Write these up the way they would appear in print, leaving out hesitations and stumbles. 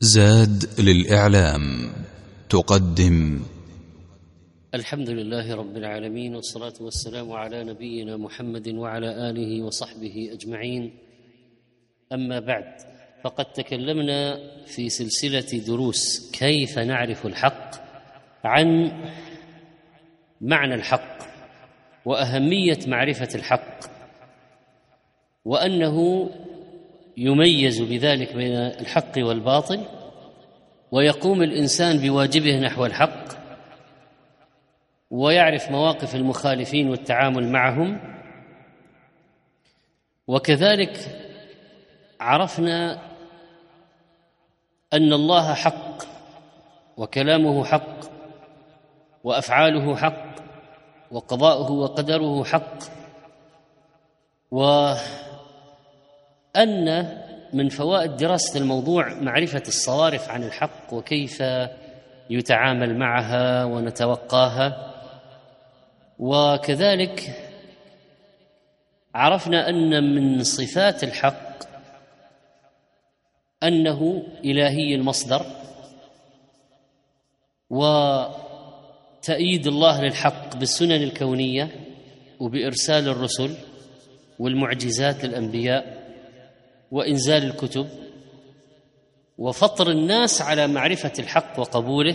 زاد للإعلام تقدم. الحمد لله رب العالمين، والصلاة والسلام على نبينا محمد وعلى آله وصحبه أجمعين. أما بعد، فقد تكلمنا في سلسلة دروس كيف نعرف الحق عن معنى الحق وأهمية معرفة الحق، وأنه يميز بذلك بين الحق والباطل، ويقوم الإنسان بواجبه نحو الحق، ويعرف مواقف المخالفين والتعامل معهم. وكذلك عرفنا أن الله حق، وكلامه حق، وأفعاله حق، وقضاؤه وقدره حق، وأن من فوائد دراسة الموضوع معرفة الصوارف عن الحق وكيف يتعامل معها ونتوقاها. وكذلك عرفنا أن من صفات الحق أنه إلهي المصدر، وتأييد الله للحق بالسنن الكونية وبإرسال الرسل والمعجزات للأنبياء وإنزال الكتب، وفطر الناس على معرفة الحق وقبوله،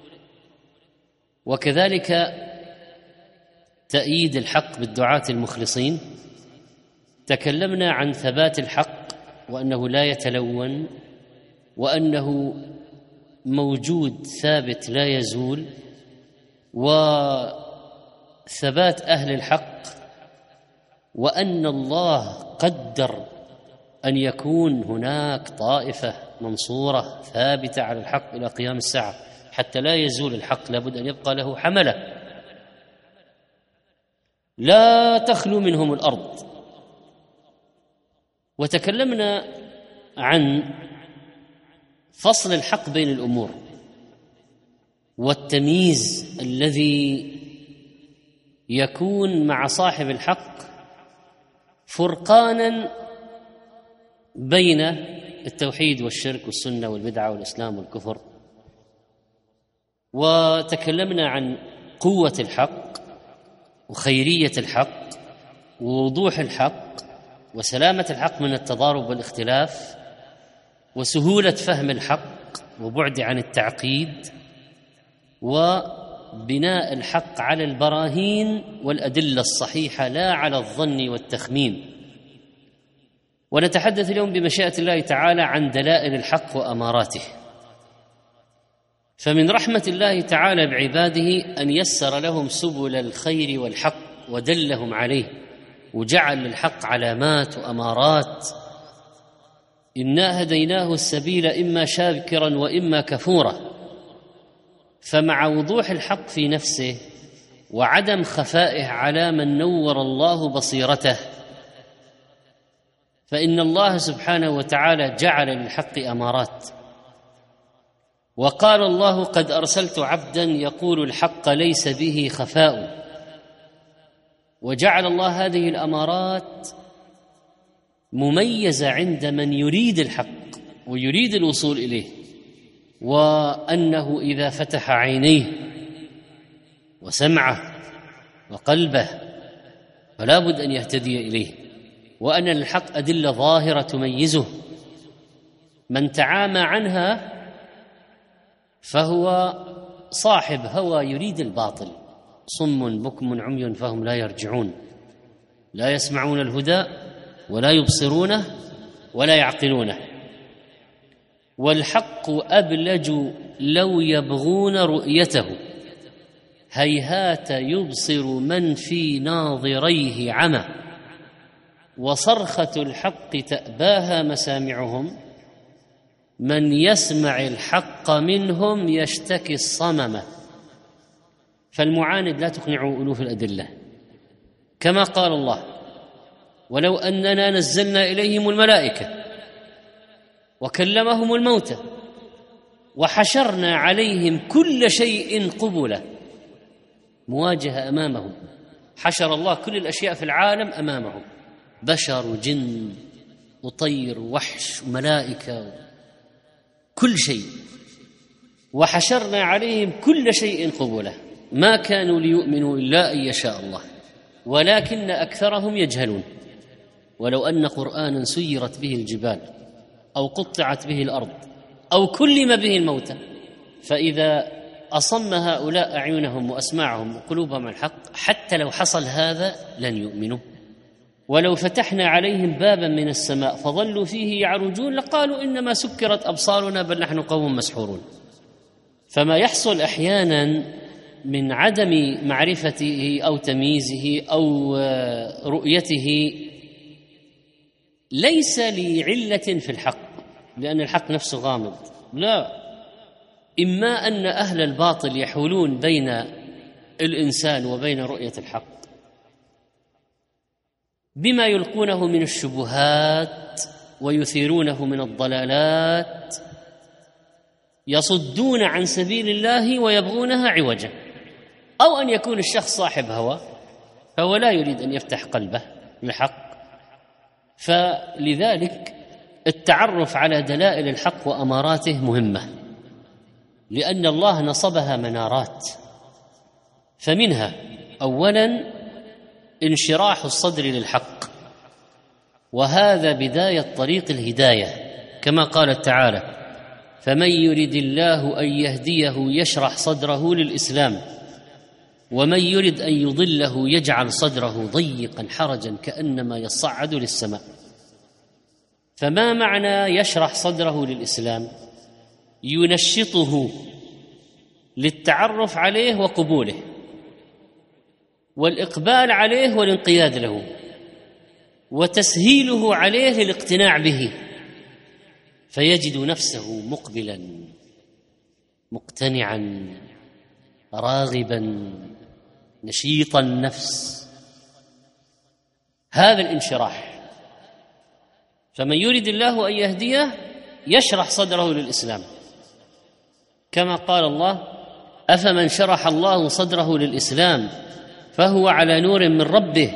وكذلك تأييد الحق بالدعاة المخلصين. تكلمنا عن ثبات الحق، وأنه لا يتلون، وأنه موجود ثابت لا يزول، وثبات أهل الحق، وأن الله قدر أن يكون هناك طائفة منصورة ثابتة على الحق إلى قيام الساعة، حتى لا يزول الحق لابد أن يبقى له حملة لا تخلو منهم الأرض. وتكلمنا عن فصل الحق بين الأمور، والتمييز الذي يكون مع صاحب الحق فرقانا بين التوحيد والشرك والسنة والبدعة والإسلام والكفر. وتكلمنا عن قوة الحق وخيرية الحق ووضوح الحق وسلامة الحق من التضارب والاختلاف وسهولة فهم الحق وبعد عن التعقيد، وبناء الحق على البراهين والأدلة الصحيحة لا على الظن والتخمين. ونتحدث اليوم بمشيئة الله تعالى عن دلائل الحق وأماراته. فمن رحمة الله تعالى بعباده أن يسر لهم سبل الخير والحق ودلهم عليه، وجعل للحق علامات وأمارات. إنا هديناه السبيل إما شاكرا وإما كفورا. فمع وضوح الحق في نفسه وعدم خفائه على من نور الله بصيرته، فإن الله سبحانه وتعالى جعل للحق أمارات. وقال الله: قد أرسلت عبدا يقول الحق ليس به خفاء. وجعل الله هذه الأمارات مميزة عند من يريد الحق ويريد الوصول إليه، وأنه إذا فتح عينيه وسمعه وقلبه فلا بد أن يهتدي إليه، وأن الحق أدلة ظاهرة تميزه. من تعامى عنها فهو صاحب هوى يريد الباطل، صم بكم عمي فهم لا يرجعون، لا يسمعون الهدى ولا يبصرونه ولا يعقلونه. والحق أبلج لو يبغون رؤيته، هيهات يبصر من في ناظريه عمى. وصرخة الحق تأباها مسامعهم، من يسمع الحق منهم يشتكي الصمم. فالمعاند لا تقنعه ألوف الأدلة، كما قال الله: ولو أننا نزلنا إليهم الملائكة وكلمهم الموتى وحشرنا عليهم كل شيء قبلا. مواجهة أمامهم، حشر الله كل الأشياء في العالم أمامهم، بشر وجن وطير ووحش وملائكة كل شيء، وحشرنا عليهم كل شيء قبله، ما كانوا ليؤمنوا إلا أن يشاء الله ولكن أكثرهم يجهلون. ولو أن قرآنا سيرت به الجبال أو قطعت به الأرض أو كلم به الموتى، فإذا أصم هؤلاء أعينهم وأسماعهم وقلوبهم الحق حتى لو حصل هذا لن يؤمنوا. ولو فتحنا عليهم بابا من السماء فظلوا فيه يعرجون لقالوا إنما سكرت أبصارنا بل نحن قوم مسحورون. فما يحصل أحيانا من عدم معرفته أو تمييزه أو رؤيته ليس لعلة في الحق لأن الحق نفسه غامض، لا، إما أن أهل الباطل يحولون بين الإنسان وبين رؤية الحق بما يلقونه من الشبهات ويثيرونه من الضلالات، يصدون عن سبيل الله ويبغونها عوجا، أو أن يكون الشخص صاحب هوى فهو لا يريد أن يفتح قلبه للحق. فلذلك التعرف على دلائل الحق وأماراته مهمة، لأن الله نصبها منارات، فمنها أولاً انشراح الصدر للحق، وهذا بداية طريق الهداية، كما قال تعالى: فمن يرد الله أن يهديه يشرح صدره للإسلام ومن يرد أن يضله يجعل صدره ضيقا حرجا كأنما يصعد للسماء. فما معنى يشرح صدره للإسلام؟ ينشطه للتعرف عليه وقبوله والإقبال عليه والانقياد له وتسهيله عليه للاقتناع به، فيجد نفسه مقبلا مقتنعا راغبا نشيط النفس. هذا الانشراح. فمن يريد الله أن يهديه يشرح صدره للإسلام، كما قال الله: أفمن شرح الله صدره للإسلام فهو على نور من ربه.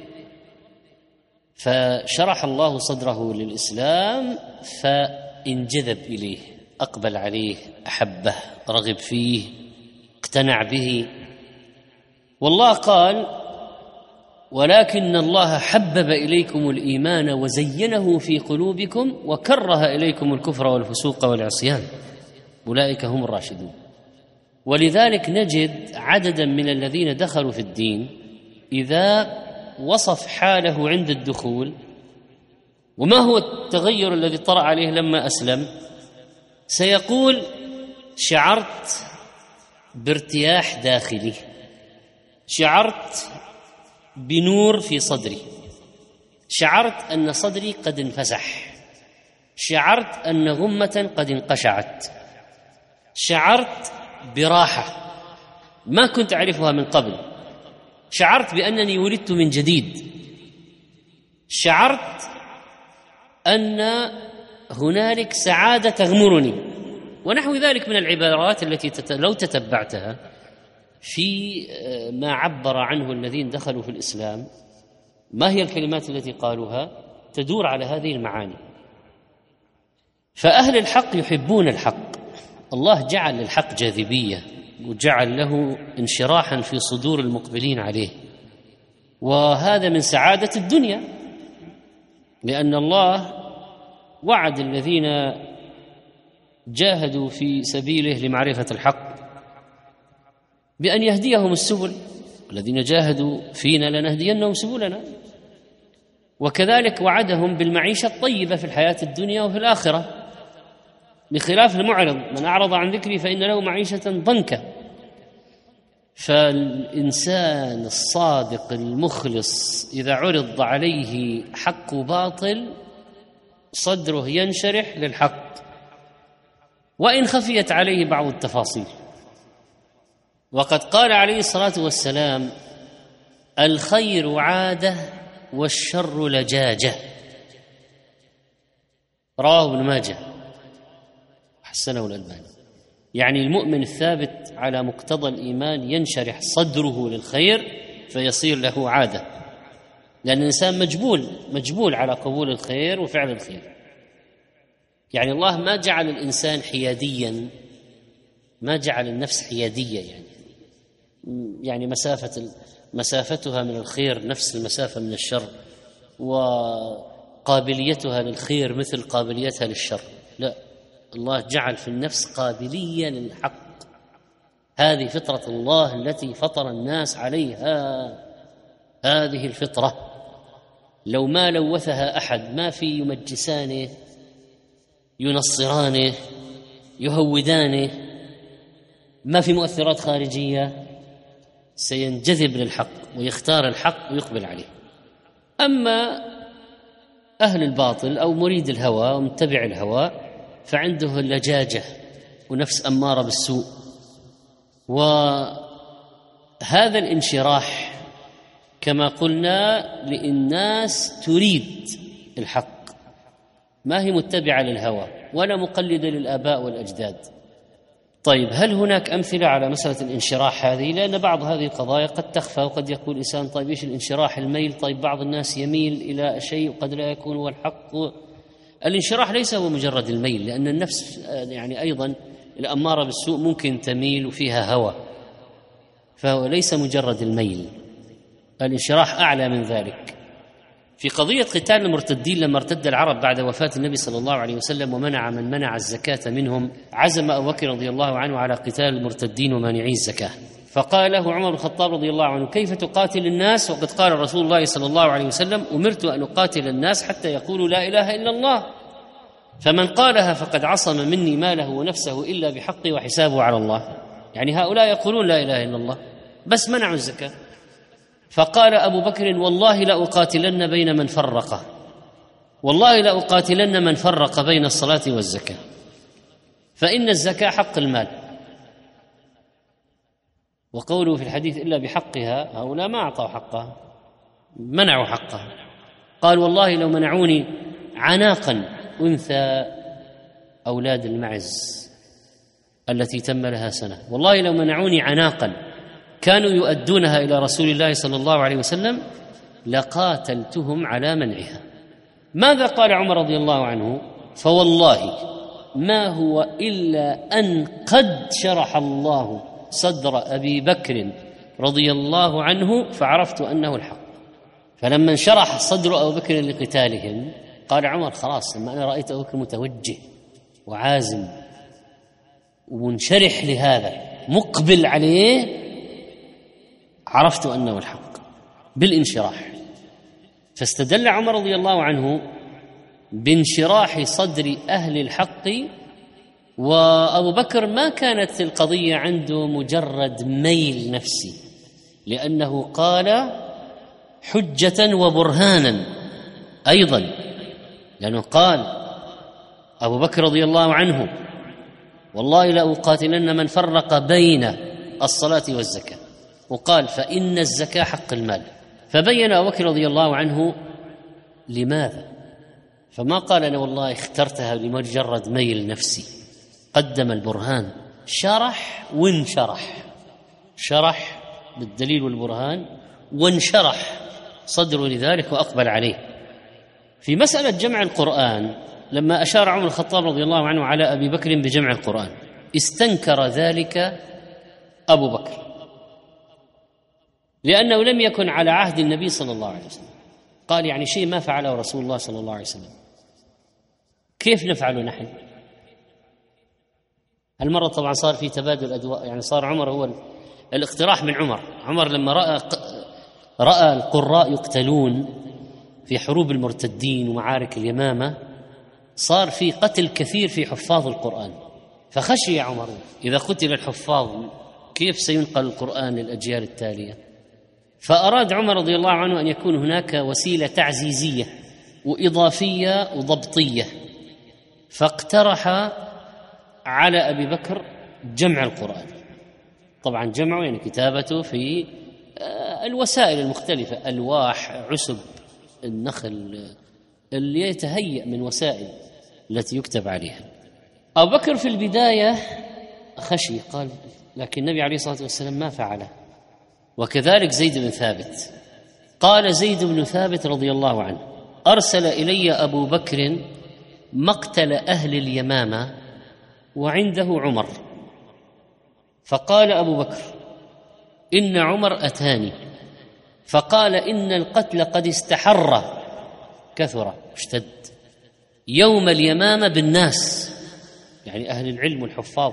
فشرح الله صدره للإسلام فانجذب إليه، أقبل عليه، أحبه، رغب فيه، اقتنع به. والله قال: ولكن الله حبب إليكم الإيمان وزينه في قلوبكم وكره إليكم الكفر والفسوق والعصيان أولئك هم الراشدون. ولذلك نجد عددا من الذين دخلوا في الدين إذا وصف حاله عند الدخول وما هو التغير الذي طرأ عليه لما أسلم، سيقول: شعرت بارتياح داخلي، شعرت بنور في صدري، شعرت أن صدري قد انفسح، شعرت أن غمة قد انقشعت، شعرت براحة ما كنت أعرفها من قبل، شعرت بأنني ولدت من جديد، شعرت أن هنالك سعادة تغمرني، ونحو ذلك من العبارات التي لو تتبعتها في ما عبر عنه الذين دخلوا في الإسلام، ما هي الكلمات التي قالوها؟ تدور على هذه المعاني. فأهل الحق يحبون الحق، الله جعل للحق جاذبية وجعل له انشراحا في صدور المقبلين عليه، وهذا من سعادة الدنيا، لأن الله وعد الذين جاهدوا في سبيله لمعرفة الحق بأن يهديهم السبل، والذين جاهدوا فينا لنهدينهم سبلنا. وكذلك وعدهم بالمعيشة الطيبة في الحياة الدنيا وفي الآخرة، بخلاف المعرض: من أعرض عن ذكري فإن له معيشة ضنكا. فالإنسان الصادق المخلص إذا عرض عليه حق وباطل صدره ينشرح للحق وإن خفيت عليه بعض التفاصيل. وقد قال عليه الصلاة والسلام: الخير عادة والشر لجاجة، رواه ابن ماجه حسنه الألباني. يعني المؤمن الثابت على مقتضى الإيمان ينشرح صدره للخير فيصير له عادة، لأن الإنسان مجبول على قبول الخير وفعل الخير. يعني الله ما جعل الإنسان حياديا، ما جعل النفس حيادية، يعني مسافتها من الخير نفس المسافة من الشر، وقابليتها للخير مثل قابليتها للشر. لا، الله جعل في النفس قابلية للحق. هذه فطرة الله التي فطر الناس عليها، هذه الفطرة لو ما لوثها أحد ما في يمجسانه، ينصرانه، يهودانه، ما في مؤثرات خارجية، سينجذب للحق ويختار الحق ويقبل عليه. أما أهل الباطل أو مريد الهوى ومتبع الهوى فعنده اللجاجة ونفس أمارة بالسوء، وهذا الانشراح كما قلنا للناس تريد الحق، ما هي متبعة للهوى ولا مقلدة للآباء والأجداد. طيب، هل هناك أمثلة على مسألة الانشراح هذه؟ لأن بعض هذه القضايا قد تخفى، وقد يقول الإنسان طيب إيش الانشراح؟ الميل. طيب بعض الناس يميل إلى شيء وقد لا يكون هو الحق. الانشراح ليس هو مجرد الميل، لأن النفس يعني أيضا الأمارة بالسوء ممكن تميل وفيها هوى، فهو ليس مجرد الميل، الانشراح أعلى من ذلك. في قضية قتال المرتدين لما ارتد العرب بعد وفاة النبي صلى الله عليه وسلم ومنع من منع الزكاة منهم، عزم أبو بكر رضي الله عنه على قتال المرتدين ومانعي الزكاة، فقال له عمر بن الخطاب رضي الله عنه: كيف تقاتل الناس وقد قال رسول الله صلى الله عليه وسلم: أمرت أن أقاتل الناس حتى يقولوا لا إله إلا الله، فمن قالها فقد عصم مني ماله ونفسه إلا بحقي وحسابه على الله. يعني هؤلاء يقولون لا إله إلا الله بس منعوا الزكاة. فقال أبو بكر: والله لأقاتلن بين من فرق، والله لأقاتلن من فرق بين الصلاة والزكاة، فإن الزكاة حق المال. وقوله في الحديث إلا بحقها، هؤلاء ما أعطوا حقها، منعوا حقها. قال: والله لو منعوني عناقا أنثى أولاد المعز التي تم لها سنة، والله لو منعوني عناقا كانوا يؤدونها إلى رسول الله صلى الله عليه وسلم لقاتلتهم على منعها. ماذا قال عمر رضي الله عنه؟ فوالله ما هو إلا أن قد شرح الله صدر أبي بكر رضي الله عنه فعرفت أنه الحق. فلما انشرح صدر أبو بكر لقتالهم قال عمر: خلاص، لما أنا رأيت أبو بكر متوجه وعازم ومنشرح لهذا مقبل عليه عرفت أنه الحق بالانشراح. فاستدل عمر رضي الله عنه بانشراح صدر أهل الحق، وأبو بكر ما كانت القضية عنده مجرد ميل نفسي، لأنه قال حجة وبرهانا أيضا، لأنه قال أبو بكر رضي الله عنه: والله لأقاتلن من فرق بين الصلاة والزكاة، وقال: فإن الزكاة حق المال. فبين أبو بكر رضي الله عنه لماذا، فما قال أنا والله اخترتها لمجرد ميل نفسي، قدم البرهان، شرح وانشرح، شرح بالدليل والبرهان وانشرح صدره لذلك وأقبل عليه. في مسألة جمع القرآن لما أشار عمر الخطاب رضي الله عنه على أبي بكر بجمع القرآن استنكر ذلك أبو بكر، لأنه لم يكن على عهد النبي صلى الله عليه وسلم. قال: يعني شيء ما فعله رسول الله صلى الله عليه وسلم كيف نفعله نحن؟ المرة طبعا صار في تبادل أدواء، يعني صار عمر هو الاقتراح من عمر لما رأى القراء يقتلون في حروب المرتدين ومعارك اليمامة، صار في قتل كثير في حفاظ القرآن، فخشي عمر إذا قتل الحفاظ كيف سينقل القرآن للأجيال التالية؟ فأراد عمر رضي الله عنه أن يكون هناك وسيلة تعزيزية وإضافية وضبطية، فاقترح على أبي بكر جمع القرآن. طبعا جمعه يعني كتابته في الوسائل المختلفة، ألواح، عسب النخل، اللي يتهيأ من وسائل التي يكتب عليها. أبو بكر في البداية خشي، قال لكن النبي عليه الصلاة والسلام ما فعله. وكذلك زيد بن ثابت، قال زيد بن ثابت رضي الله عنه: أرسل إلي أبو بكر مقتل أهل اليمامة وعنده عمر، فقال أبو بكر: إن عمر أتاني فقال إن القتل قد استحر، كثر، اشتد يوم اليمامة بالناس، يعني أهل العلم والحفاظ،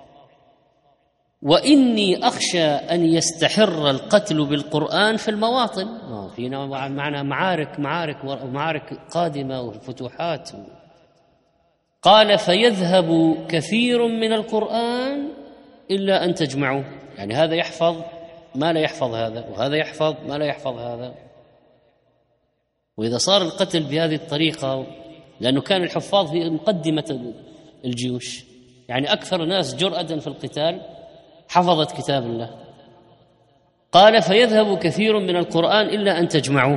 وإني أخشى أن يستحر القتل بالقرآن في المواطن. فينا معنا معارك قادمة وفتوحات. قال: فيذهب كثير من القرآن إلا أن تجمعوه، يعني هذا يحفظ ما لا يحفظ هذا، وهذا يحفظ ما لا يحفظ هذا. وإذا صار القتل بهذه الطريقة، لأنه كان الحفاظ في مقدمة الجيوش، يعني أكثر الناس جرأة في القتال حفظت كتاب الله. قال: فيذهب كثير من القرآن إلا أن تجمعوه،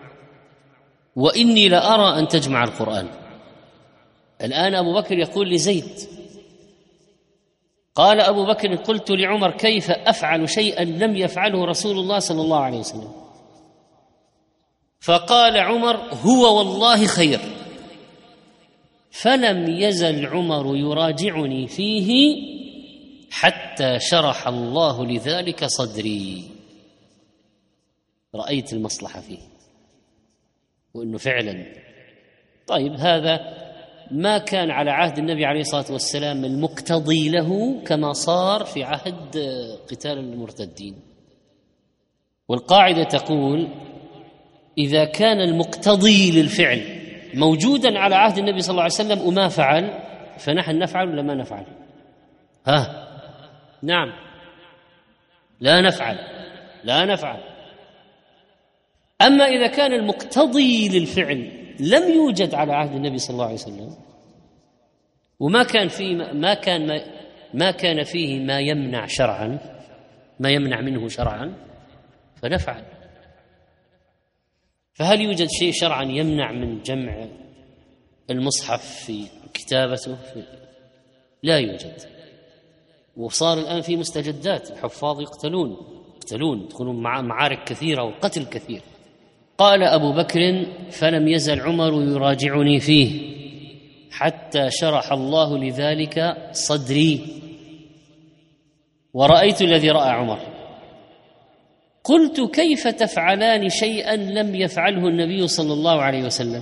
وإني لأرى أن تجمع القرآن. الآن أبو بكر يقول لزيد، قال أبو بكر: قلت لعمر: كيف أفعل شيئا لم يفعله رسول الله صلى الله عليه وسلم؟ فقال عمر: هو والله خير. فلم يزل عمر يراجعني فيه حتى شرح الله لذلك صدري. رأيت المصلحة فيه، وأنه فعلا طيب هذا ما كان على عهد النبي عليه الصلاة والسلام المقتضي له كما صار في عهد قتال المرتدين. والقاعدة تقول: إذا كان المقتضي للفعل موجودا على عهد النبي صلى الله عليه وسلم وما فعل، فنحن نفعل ولا ما نفعل؟ نعم، لا نفعل. أما إذا كان المقتضي للفعل لم يوجد على عهد النبي صلى الله عليه وسلم، وما كان فيه ما كان فيه ما يمنع شرعا، ما يمنع منه شرعا، فنفعل. فهل يوجد شيء شرعا يمنع من جمع المصحف في كتابته؟ لا يوجد. وصار الآن في مستجدات، الحفاظ يقتلون يدخلون معارك كثيرة وقتل كثير. قال أبو بكر: فلم يزل عمر يراجعني فيه حتى شرح الله لذلك صدري، ورأيت الذي رأى عمر. قلت: كيف تفعلان شيئا لم يفعله النبي صلى الله عليه وسلم؟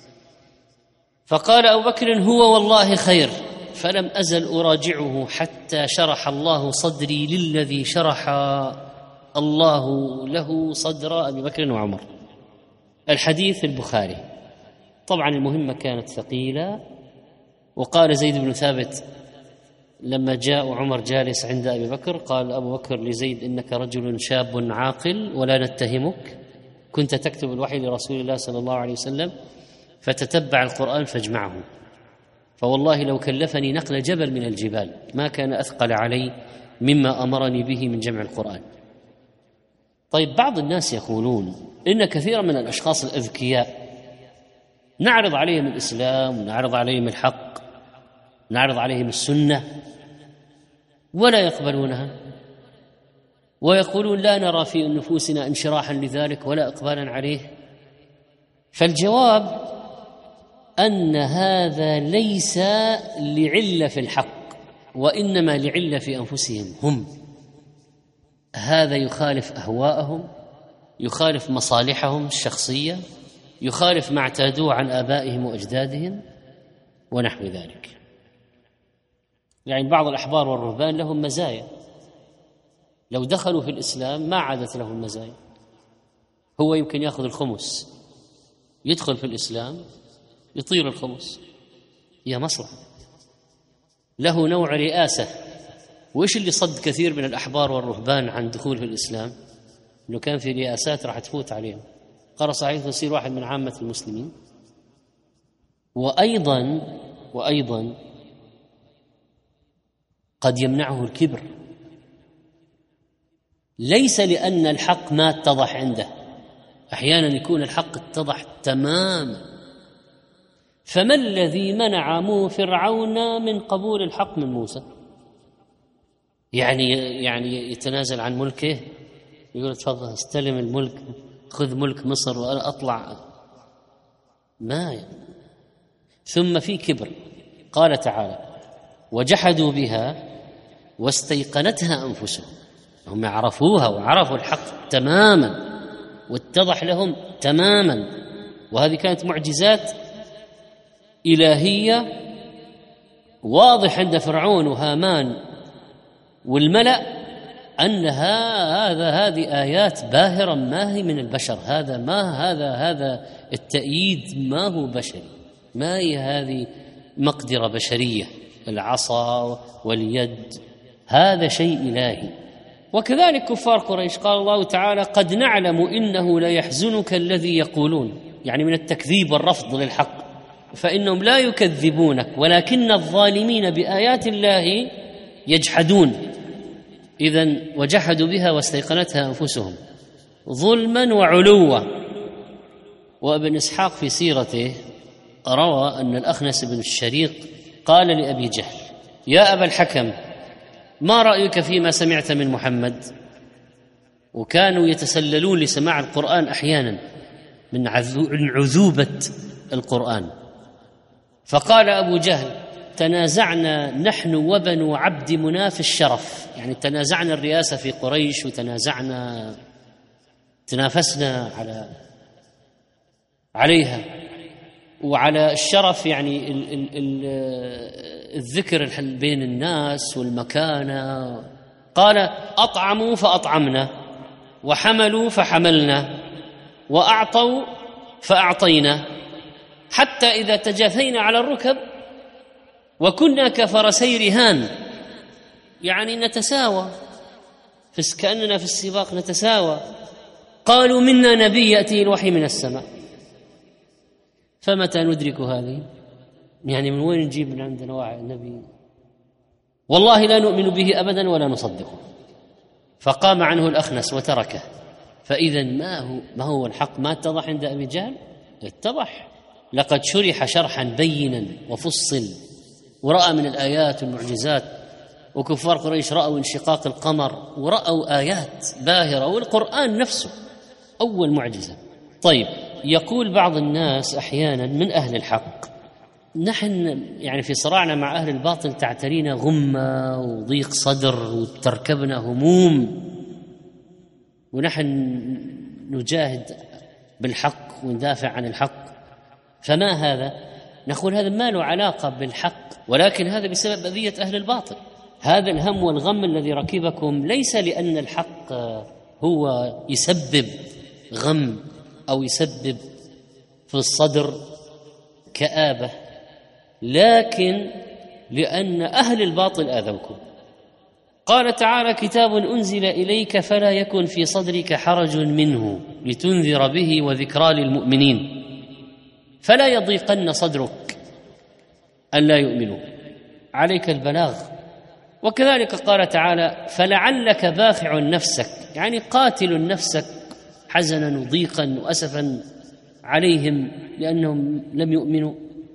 فقال أبو بكر: هو والله خير. فلم أزل أراجعه حتى شرح الله صدري للذي شرح الله له صدر أبي بكر وعمر. الحديث البخاري. طبعا المهمة كانت ثقيلة. وقال زيد بن ثابت لما جاء عمر جالس عند أبي بكر، قال أبو بكر لزيد: إنك رجل شاب عاقل ولا نتهمك، كنت تكتب الوحي لرسول الله صلى الله عليه وسلم فتتبع القرآن فاجمعه، فوالله لو كلفني نقل جبل من الجبال ما كان أثقل علي مما أمرني به من جمع القرآن. طيب، بعض الناس يقولون إن كثيرا من الأشخاص الأذكياء نعرض عليهم الإسلام ونعرض عليهم الحق، نعرض عليهم السنة ولا يقبلونها، ويقولون لا نرى في نفوسنا انشراحا لذلك ولا إقبالا عليه. فالجواب أن هذا ليس لعلة في الحق، وإنما لعلة في أنفسهم هم. هذا يخالف أهواءهم، يخالف مصالحهم الشخصية، يخالف ما اعتادوه عن آبائهم وأجدادهم ونحو ذلك. يعني بعض الأحبار والرهبان لهم مزايا، لو دخلوا في الإسلام ما عادت لهم مزايا. هو يمكن يأخذ الخمس، يدخل في الإسلام يطير الخمس، هي مصلحة، له نوع رئاسة. وإيش اللي صد كثير من الأحبار والرهبان عن دخول في الإسلام؟ إنه كان في رئاسات راح تفوت عليهم، قال صحيح يصير واحد من عامة المسلمين. وأيضا قد يمنعه الكبر، ليس لأن الحق ما اتضح عنده، أحيانا يكون الحق اتضح تماما. فما الذي منع فرعون من قبول الحق من موسى؟ يعني يتنازل عن ملكه، يقول تفضل استلم الملك، خذ ملك مصر وأنا أطلع. ما يعني. ثم في كبر. قال تعالى: وجحدوا بها واستيقنتها أنفسهم. هم عرفوها وعرفوا الحق تماما واتضح لهم تماما، وهذه كانت معجزات إلهية واضح عند فرعون وهامان والملأ أن هذه آيات باهرة ما هي من البشر. هذا التأييد ما هو بشري، ما هي هذه مقدرة بشرية، العصا واليد هذا شيء إلهي. وكذلك كفار قريش قال الله تعالى: قد نعلم إنه ليحزنك الذي يقولون، يعني من التكذيب والرفض للحق، فإنهم لا يكذبونك ولكن الظالمين بآيات الله يجحدون. إذن وجحدوا بها واستيقنتها أنفسهم ظلما وعلوا. وابن إسحاق في سيرته روى أن الأخنس بن الشريق قال لأبي جهل: يا أبا الحكم، ما رأيك فيما سمعت من محمد؟ وكانوا يتسللون لسماع القرآن أحيانا من عذوبة القرآن. فقال أبو جهل: تنازعنا نحن وبنو عبد مناف الشرف، يعني تنازعنا الرئاسة في قريش تنافسنا عليها وعلى الشرف، يعني الذكر بين الناس والمكانة. قال: أطعموا فأطعمنا، وحملوا فحملنا، وأعطوا فأعطينا، حتى إذا تجاثينا على الركب وكنا كفرسي رهان، يعني نتساوى كأننا في السباق نتساوى. قالوا: منا نبي يأتي الوحي من السماء. فمتى ندرك هذه؟ يعني من وين نجيب من عندنا واحد نبي؟ والله لا نؤمن به أبدا ولا نصدقه. فقام عنه الأخنس وتركه. فإذا ما هو الحق؟ ما اتضح عند أبي جهل؟ اتضح. لقد شرح شرحا بينا وفصل، ورأى من الآيات والمعجزات. وكفار قريش رأوا انشقاق القمر ورأوا آيات باهرة، والقرآن نفسه أول معجزة. طيب، يقول بعض الناس أحيانا من أهل الحق: نحن يعني في صراعنا مع أهل الباطل تعترينا غمة وضيق صدر وتركبنا هموم، ونحن نجاهد بالحق وندافع عن الحق. فما هذا؟ نقول هذا ما له علاقة بالحق، ولكن هذا بسبب أذية أهل الباطل. هذا الهم والغم الذي ركبكم ليس لأن الحق هو يسبب غم أو يسبب في الصدر كآبة، لكن لأن أهل الباطل آذوكم. قال تعالى: كتاب أنزل إليك فلا يكن في صدرك حرج منه لتنذر به وذكرى للمؤمنين، فلا يضيقن صدرك ألا يؤمنوا، عليك البلاغ. وكذلك قال تعالى: فلعلك باخع نفسك، يعني قاتل نفسك حزنا وضيقا وأسفا عليهم لأنهم لم يؤمنوا،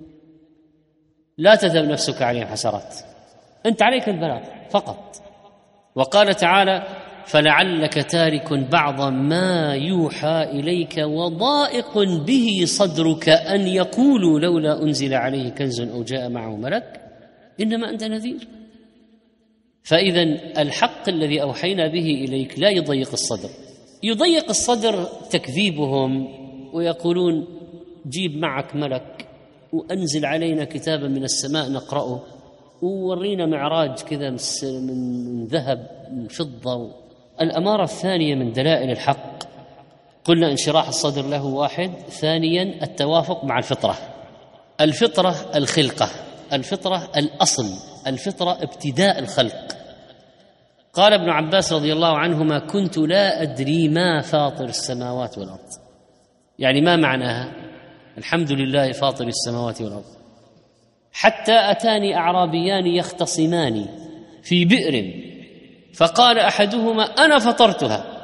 لا تذهب نفسك عليهم حسرات، أنت عليك البلاغ فقط. وقال تعالى: فلعلك تارك بعض ما يوحى إليك وضائق به صدرك أن يقولوا لولا أنزل عليه كنز أو جاء معه ملك، إنما أنت نذير. فإذا الحق الذي أوحينا به إليك لا يضيق الصدر. يضيق الصدر تكذيبهم ويقولون: جيب معك ملك وأنزل علينا كتابا من السماء نقرأه، وورينا معراج كذا من ذهب من فضة. الأمارة الثانية من دلائل الحق قلنا انشراح الصدر له واحد. ثانيا التوافق مع الفطرة. الفطرة الخلقة، الفطرة الأصل، الفطرة ابتداء الخلق. قال ابن عباس رضي الله عنهما: كنت لا أدري ما فاطر السماوات والأرض، يعني ما معناها الحمد لله فاطر السماوات والأرض، حتى أتاني أعرابيان يختصمان في بئر فقال أحدهما: أنا فطرتها،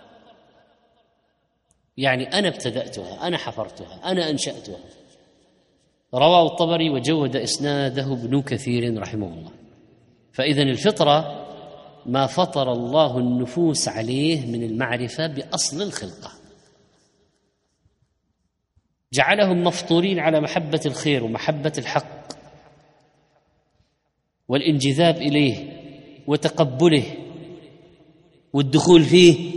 يعني أنا ابتدأتها، أنا حفرتها، أنا أنشأتها. رواه الطبري وجود إسناده ابن كثير رحمه الله. فإذن الفطرة ما فطر الله النفوس عليه من المعرفة بأصل الخلقة. جعلهم مفطورين على محبة الخير ومحبة الحق والانجذاب إليه وتقبله والدخول فيه.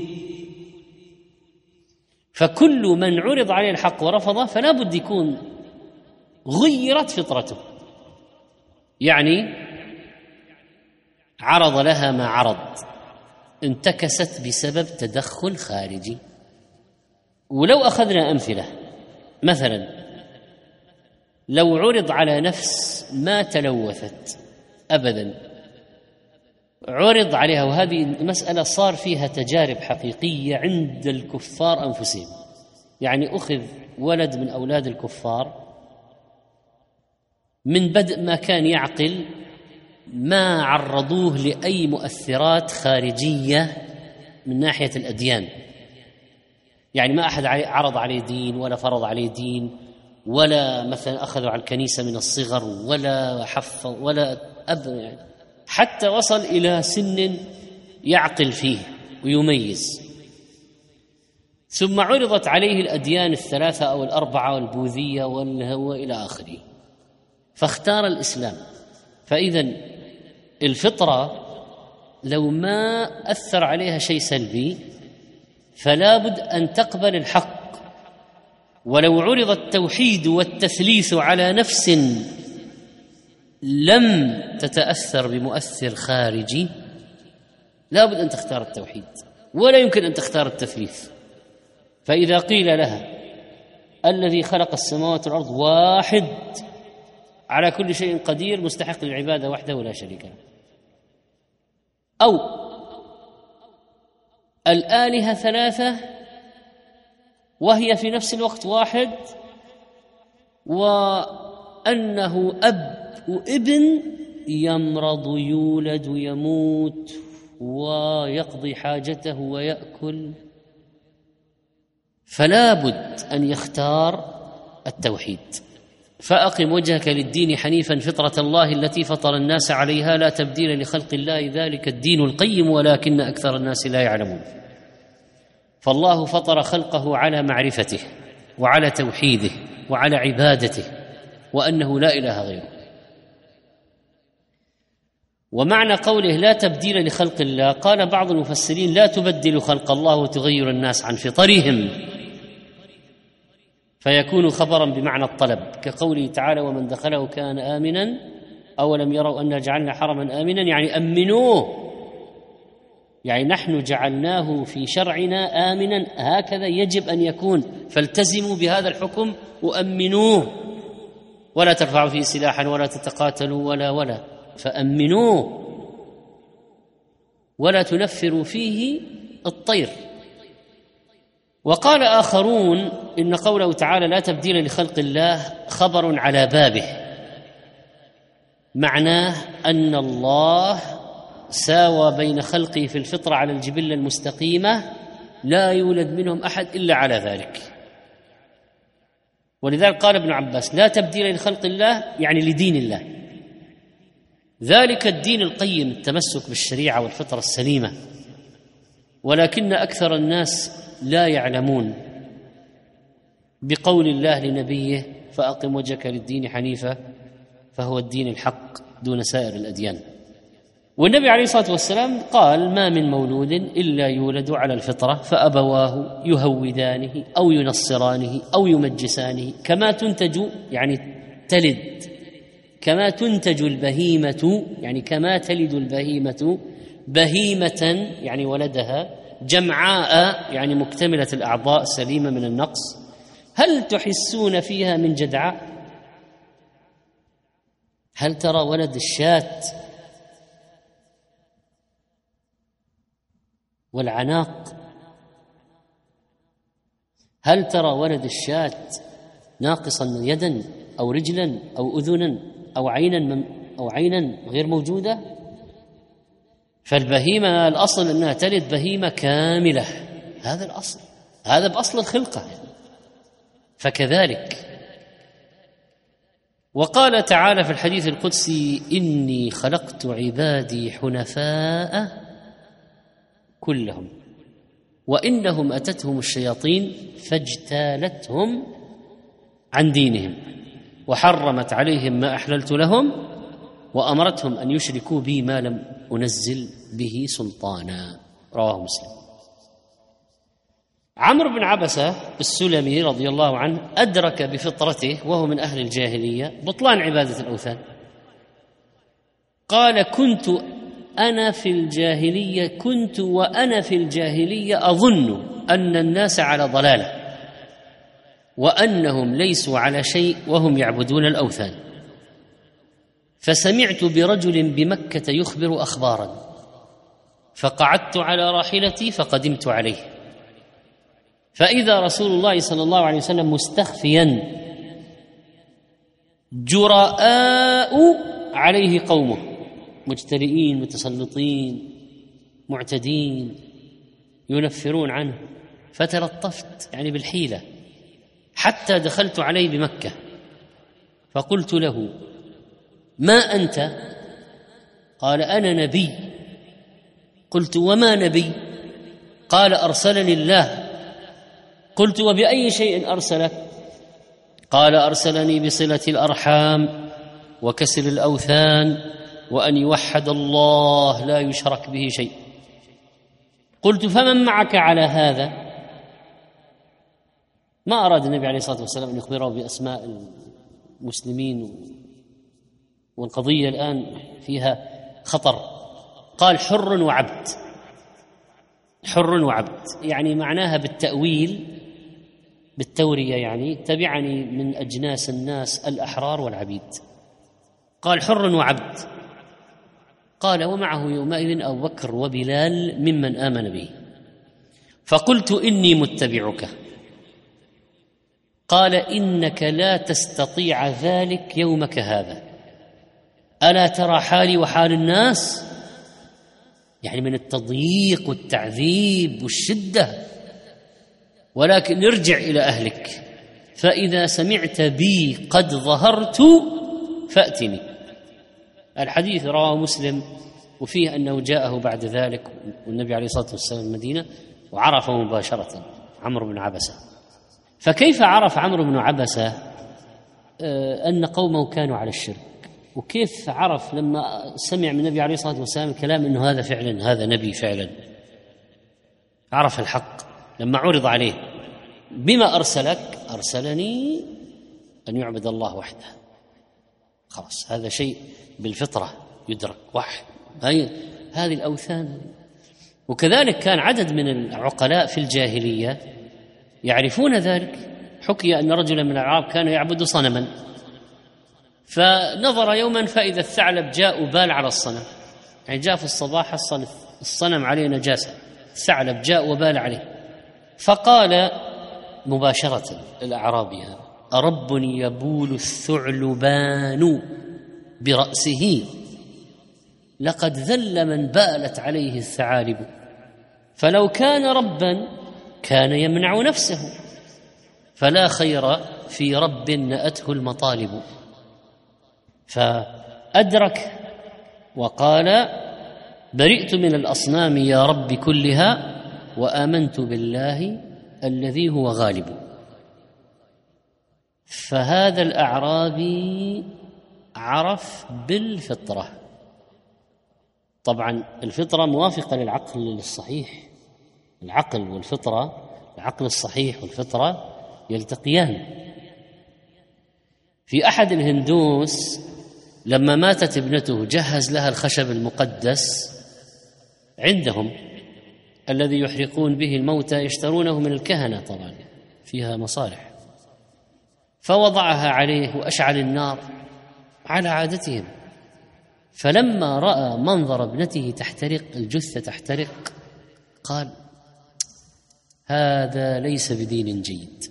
فكل من عرض عليه الحق ورفضه فلا بد يكون غيرت فطرته، يعني عرض لها ما عرض، انتكست بسبب تدخل خارجي. ولو أخذنا أمثلة، مثلا لو عرض على نفس ما تلوثت أبدا، عرض عليها، وهذه المسألة صار فيها تجارب حقيقية عند الكفار أنفسهم، يعني أخذ ولد من أولاد الكفار من بدء ما كان يعقل، ما عرضوه لأي مؤثرات خارجية من ناحية الأديان، يعني ما أحد عرض عليه دين ولا فرض عليه دين، ولا مثلا أخذوا على الكنيسة من الصغر ولا حفظ ولا أبدا، يعني حتى وصل إلى سن يعقل فيه ويميز. ثم عرضت عليه الأديان الثلاثة أو الأربعة والبوذية والهوى إلى آخره، فاختار الإسلام. فإذا الفطرة لو ما أثر عليها شيء سلبي فلا بد أن تقبل الحق. ولو عرض التوحيد والتثليث على نفس لم تتأثر بمؤثر خارجي لا بد أن تختار التوحيد، ولا يمكن أن تختار التثليث. فإذا قيل لها الذي خلق السماوات والأرض واحد على كل شيء قدير مستحق للعبادة وحده ولا شريك له، أو الآلهة ثلاثة وهي في نفس الوقت واحد، وأنه أب وابن يمرض يولد يموت ويقضي حاجته ويأكل، فلا بد أن يختار التوحيد. فأقم وجهك للدين حنيفا فطرة الله التي فطر الناس عليها لا تبديل لخلق الله ذلك الدين القيم ولكن أكثر الناس لا يعلمون. فالله فطر خلقه على معرفته وعلى توحيده وعلى عبادته وأنه لا إله غيره. ومعنى قوله لا تبديل لخلق الله، قال بعض المفسرين لا تبدل خلق الله وتغير الناس عن فطرهم، فيكون خبرا بمعنى الطلب، كقوله تعالى ومن دخله كان آمنا أولم يروا أنا جعلنا حرما آمنا، يعني أمنوه، يعني نحن جعلناه في شرعنا آمنا، هكذا يجب أن يكون، فالتزموا بهذا الحكم وأمنوه، ولا ترفعوا فيه سلاحا ولا تتقاتلوا ولا فأمنوه، ولا تنفروا فيه الطير. وقال آخرون إن قوله تعالى لا تبديل لخلق الله خبر على بابه، معناه أن الله ساوى بين خلقه في الفطرة على الجبلة المستقيمة، لا يولد منهم أحد إلا على ذلك. ولذلك قال ابن عباس لا تبديل لخلق الله يعني لدين الله، ذلك الدين القيم، التمسك بالشريعة والفطرة السليمة، ولكن أكثر الناس لا يعلمون بقول الله لنبيه فأقم وجهك للدين حنيفا فهو الدين الحق دون سائر الأديان. والنبي عليه الصلاة والسلام قال ما من مولود إلا يولد على الفطرة فأبواه يهودانه أو ينصرانه أو يمجسانه كما تنتج، يعني تلد، كما تنتج البهيمة، يعني كما تلد البهيمة بهيمة يعني ولدها، جمعاء يعني مكتملة الأعضاء سليمة من النقص، هل تحسون فيها من جدعاء؟ هل ترى ولد الشاة والعناق؟ هل ترى ولد الشاة ناقصا يدا أو رجلا أو أذنا أو عينا غير موجودة؟ فالبهيمة الأصل أنها تلد بهيمة كاملة، هذا الأصل، هذا بأصل الخلقة. فكذلك وقال تعالى في الحديث القدسي إني خلقت عبادي حنفاء كلهم وإنهم أتتهم الشياطين فاجتالتهم عن دينهم، وحرمت عليهم ما أحللت لهم، وأمرتهم أن يشركوا بي ما لم أنزل به سلطانا. رواه مسلم. عمرو بن عبسة السلمي رضي الله عنه أدرك بفطرته وهو من أهل الجاهلية بطلان عبادة الأوثان. قال: كنت وأنا في الجاهلية أظن أن الناس على ضلالة وأنهم ليسوا على شيء وهم يعبدون الأوثان، فسمعت برجل بمكة يخبر أخبارا، فقعدت على راحلتي فقدمت عليه، فإذا رسول الله صلى الله عليه وسلم مستخفيا جراء عليه قومه، مجترئين متسلطين معتدين ينفرون عنه، فتلطفت يعني بالحيلة حتى دخلت عليه بمكة، فقلت له: ما أنت؟ قال: أنا نبي. قلت: وما نبي؟ قال: أرسلني الله. قلت: وبأي شيء أرسلك؟ قال: أرسلني بصلة الأرحام وكسر الأوثان وأن يوحد الله لا يشرك به شيء. قلت: فمن معك على هذا؟ ما أراد النبي عليه الصلاة والسلام أن يخبره بأسماء المسلمين، والقضية الآن فيها خطر. قال: حر وعبد. حر وعبد يعني معناها بالتأويل بالتورية، يعني تبعني من أجناس الناس الأحرار والعبيد. قال: حر وعبد. قال: ومعه يومئذ أبو بكر وبلال ممن آمن به. فقلت: إني متبعك. قال: إنك لا تستطيع ذلك يومك هذا، ألا ترى حالي وحال الناس؟ يعني من التضييق والتعذيب والشدة. ولكن ارجع إلى أهلك، فإذا سمعت بي قد ظهرت فأتني. الحديث رواه مسلم، وفيه أنه جاءه بعد ذلك والنبي عليه الصلاة والسلام المدينة وعرفه مباشرة عمرو بن عبسة. فكيف عرف عمرو بن عبسة أن قومه كانوا على الشرك؟ وكيف عرف لما سمع من النبي عليه الصلاة والسلام الكلام أنه هذا فعلا هذا نبي فعلا؟ عرف الحق لما عرض عليه: بما أرسلك؟ أرسلني أن يعبد الله وحده. خلاص، هذا شيء بالفطرة يدرك واحد، هذه الأوثان. وكذلك كان عدد من العقلاء في الجاهلية يعرفون ذلك. حكي أن رجلا من العرب كان يعبد صنما، فنظر يوما فإذا الثعلب جاء وبال على الصنم، يعني جاء في الصباح حصل الصنم عليه نجاسة، الثعلب جاء وبال عليه، فقال مباشرة الأعرابي: أرب يبول الثعلبان برأسه، لقد ذل من بالت عليه الثعالب، فلو كان ربا كان يمنع نفسه، فلا خير في رب نأته المطالب. فأدرك وقال: برئت من الأصنام يا رب كلها، وآمنت بالله الذي هو غالب. فهذا الأعرابي عرف بالفطرة. طبعا الفطرة موافقة للعقل الصحيح، العقل والفطرة، العقل الصحيح والفطرة يلتقيان. في أحد الهندوس لما ماتت ابنته جهز لها الخشب المقدس عندهم الذي يحرقون به الموتى، يشترونه من الكهنة، طبعا فيها مصالح، فوضعها عليه وأشعل النار على عادتهم. فلما رأى منظر ابنته تحترق، الجثة تحترق، قال: هذا ليس بدين جيد.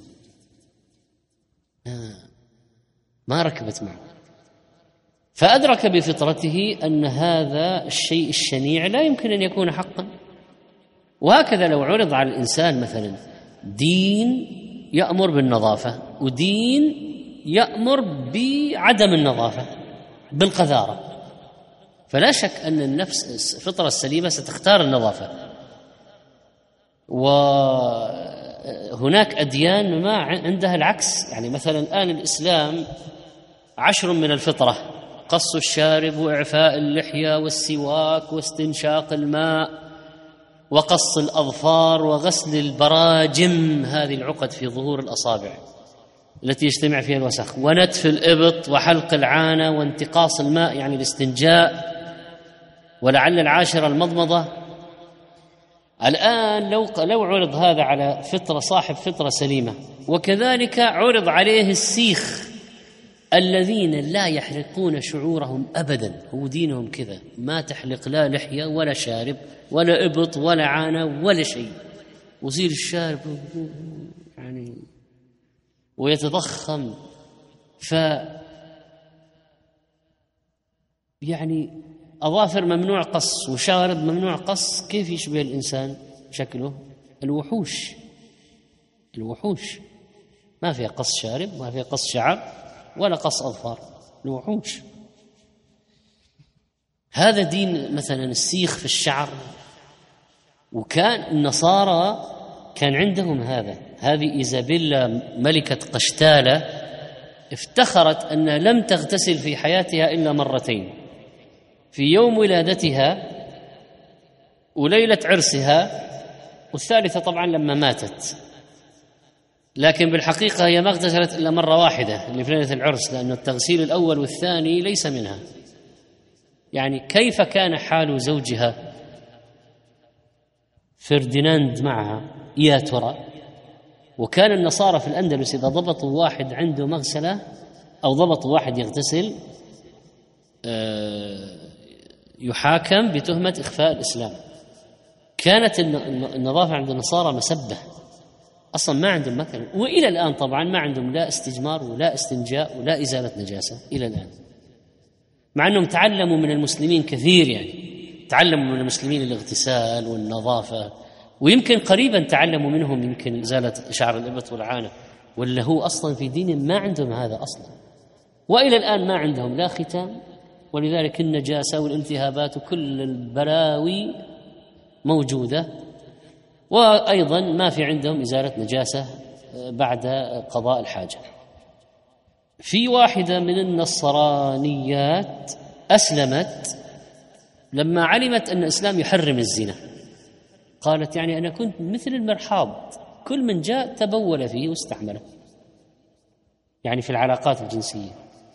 ما ركبت معه. فأدرك بفطرته أن هذا الشيء الشنيع لا يمكن أن يكون حقا. وهكذا لو عرض على الإنسان مثلا دين يأمر بالنظافة ودين يأمر بعدم النظافة بالقذارة، فلا شك أن النفس الفطرة السليمة ستختار النظافة. وهناك أديان ما عندها العكس. يعني مثلا الآن الإسلام 10 من الفطرة: قص الشارب وإعفاء اللحية والسواك واستنشاق الماء وقص الأظفار وغسل البراجم، هذه العقد في ظهور الأصابع التي يجتمع فيها الوسخ، ونتف الإبط وحلق العانة وانتقاص الماء يعني الاستنجاء، ولعل العاشرة المضمضة. الآن لو عرض هذا على فطرة صاحب فطرة سليمة، وكذلك عرض عليه السيخ الذين لا يحلقون شعورهم أبدا، هو دينهم كذا، ما تحلق لا لحية ولا شارب ولا إبط ولا عانة ولا شيء، وزير الشارب يعني ويتضخم، يعني أظافر ممنوع قص وشارب ممنوع قص. كيف يشبه الإنسان شكله؟ الوحوش ما فيها قص شارب، ما فيها قص شعر ولا قص أظفار، الوحوش. هذا دين مثلا السيخ في الشعر. وكان النصارى كان عندهم هذه إيزابيلا ملكة قشتالة افتخرت أن لم تغتسل في حياتها إلا مرتين: في يوم ولادتها وليلة عرسها، والثالثة طبعا لما ماتت. لكن بالحقيقة هي ما اغتسلت إلا مرة واحدة اللي في ليلة العرس، لأن التغسيل الأول والثاني ليس منها. يعني كيف كان حال زوجها فرديناند معها يا ترى؟ وكان النصارى في الأندلس إذا ضبطوا واحد عنده مغسلة أو ضبطوا واحد يغتسل يحاكم بتهمة إخفاء الإسلام. كانت النظافة عند النصارى مسبة، أصلا ما عندهم مكان، وإلى الآن طبعا ما عندهم لا استجمار ولا استنجاء ولا إزالة نجاسة إلى الآن، مع أنهم تعلموا من المسلمين كثير. يعني تعلموا من المسلمين الاغتسال والنظافة، ويمكن قريبا تعلموا منهم يمكن إزالة شعر الإبط والعانة، ولا هو أصلا في دين ما عندهم هذا أصلا، وإلى الآن ما عندهم لا ختام. ولذلك النجاسة والالتهابات وكل البلاوي موجودة، وأيضا ما في عندهم إزالة نجاسة بعد قضاء الحاجة. في واحدة من النصرانيات أسلمت لما علمت أن الإسلام يحرم الزنا، قالت يعني أنا كنت مثل المرحاض، كل من جاء تبول فيه واستحمله، يعني في العلاقات الجنسية.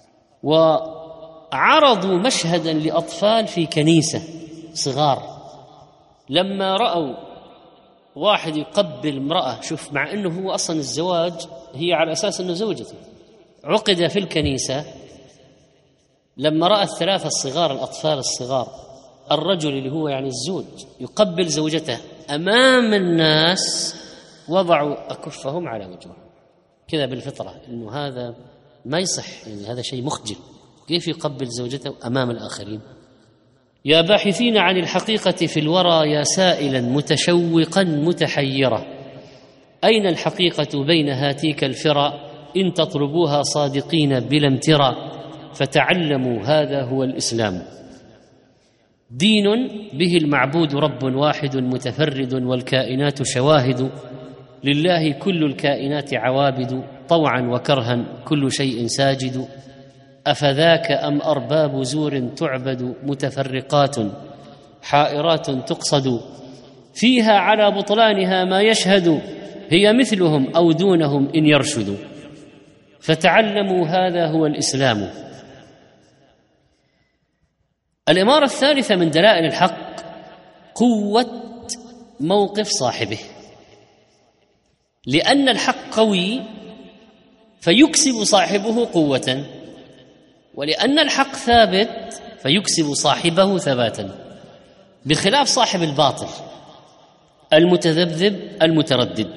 وعرضوا مشهدا لأطفال في كنيسة صغار، لما رأوا واحد يقبل امرأة، شوف، مع أنه هو أصلا الزواج هي على أساس أنه زوجته، عقد في الكنيسة. لما رأى الثلاثة الصغار الأطفال الصغار الرجل اللي هو يعني الزوج يقبل زوجته أمام الناس، وضعوا أكفهم على وجههم كذا بالفطرة، إنه هذا ما يصح، يعني هذا شيء مخجل، كيف يقبل زوجته أمام الآخرين؟ يا باحثين عن الحقيقة في الورى، يا سائلا متشوقا متحيرا، أين الحقيقة بين هاتيك الفرى؟ إن تطلبوها صادقين بلا امترى، فتعلموا هذا هو الإسلام، دين به المعبود رب واحد متفرد، والكائنات شواهد، لله كل الكائنات عوابد، طوعا وكرها كل شيء ساجد، أفذاك أم أرباب زور تعبد، متفرقات حائرات تقصد، فيها على بطلانها ما يشهد، هي مثلهم أو دونهم إن يرشدوا، فتعلموا هذا هو الإسلام. الإمارة الثالثة من دلائل الحق قوة موقف صاحبه، لأن الحق قوي فيكسب صاحبه قوة، ولأن الحق ثابت فيكسب صاحبه ثباتا، بخلاف صاحب الباطل المتذبذب المتردد.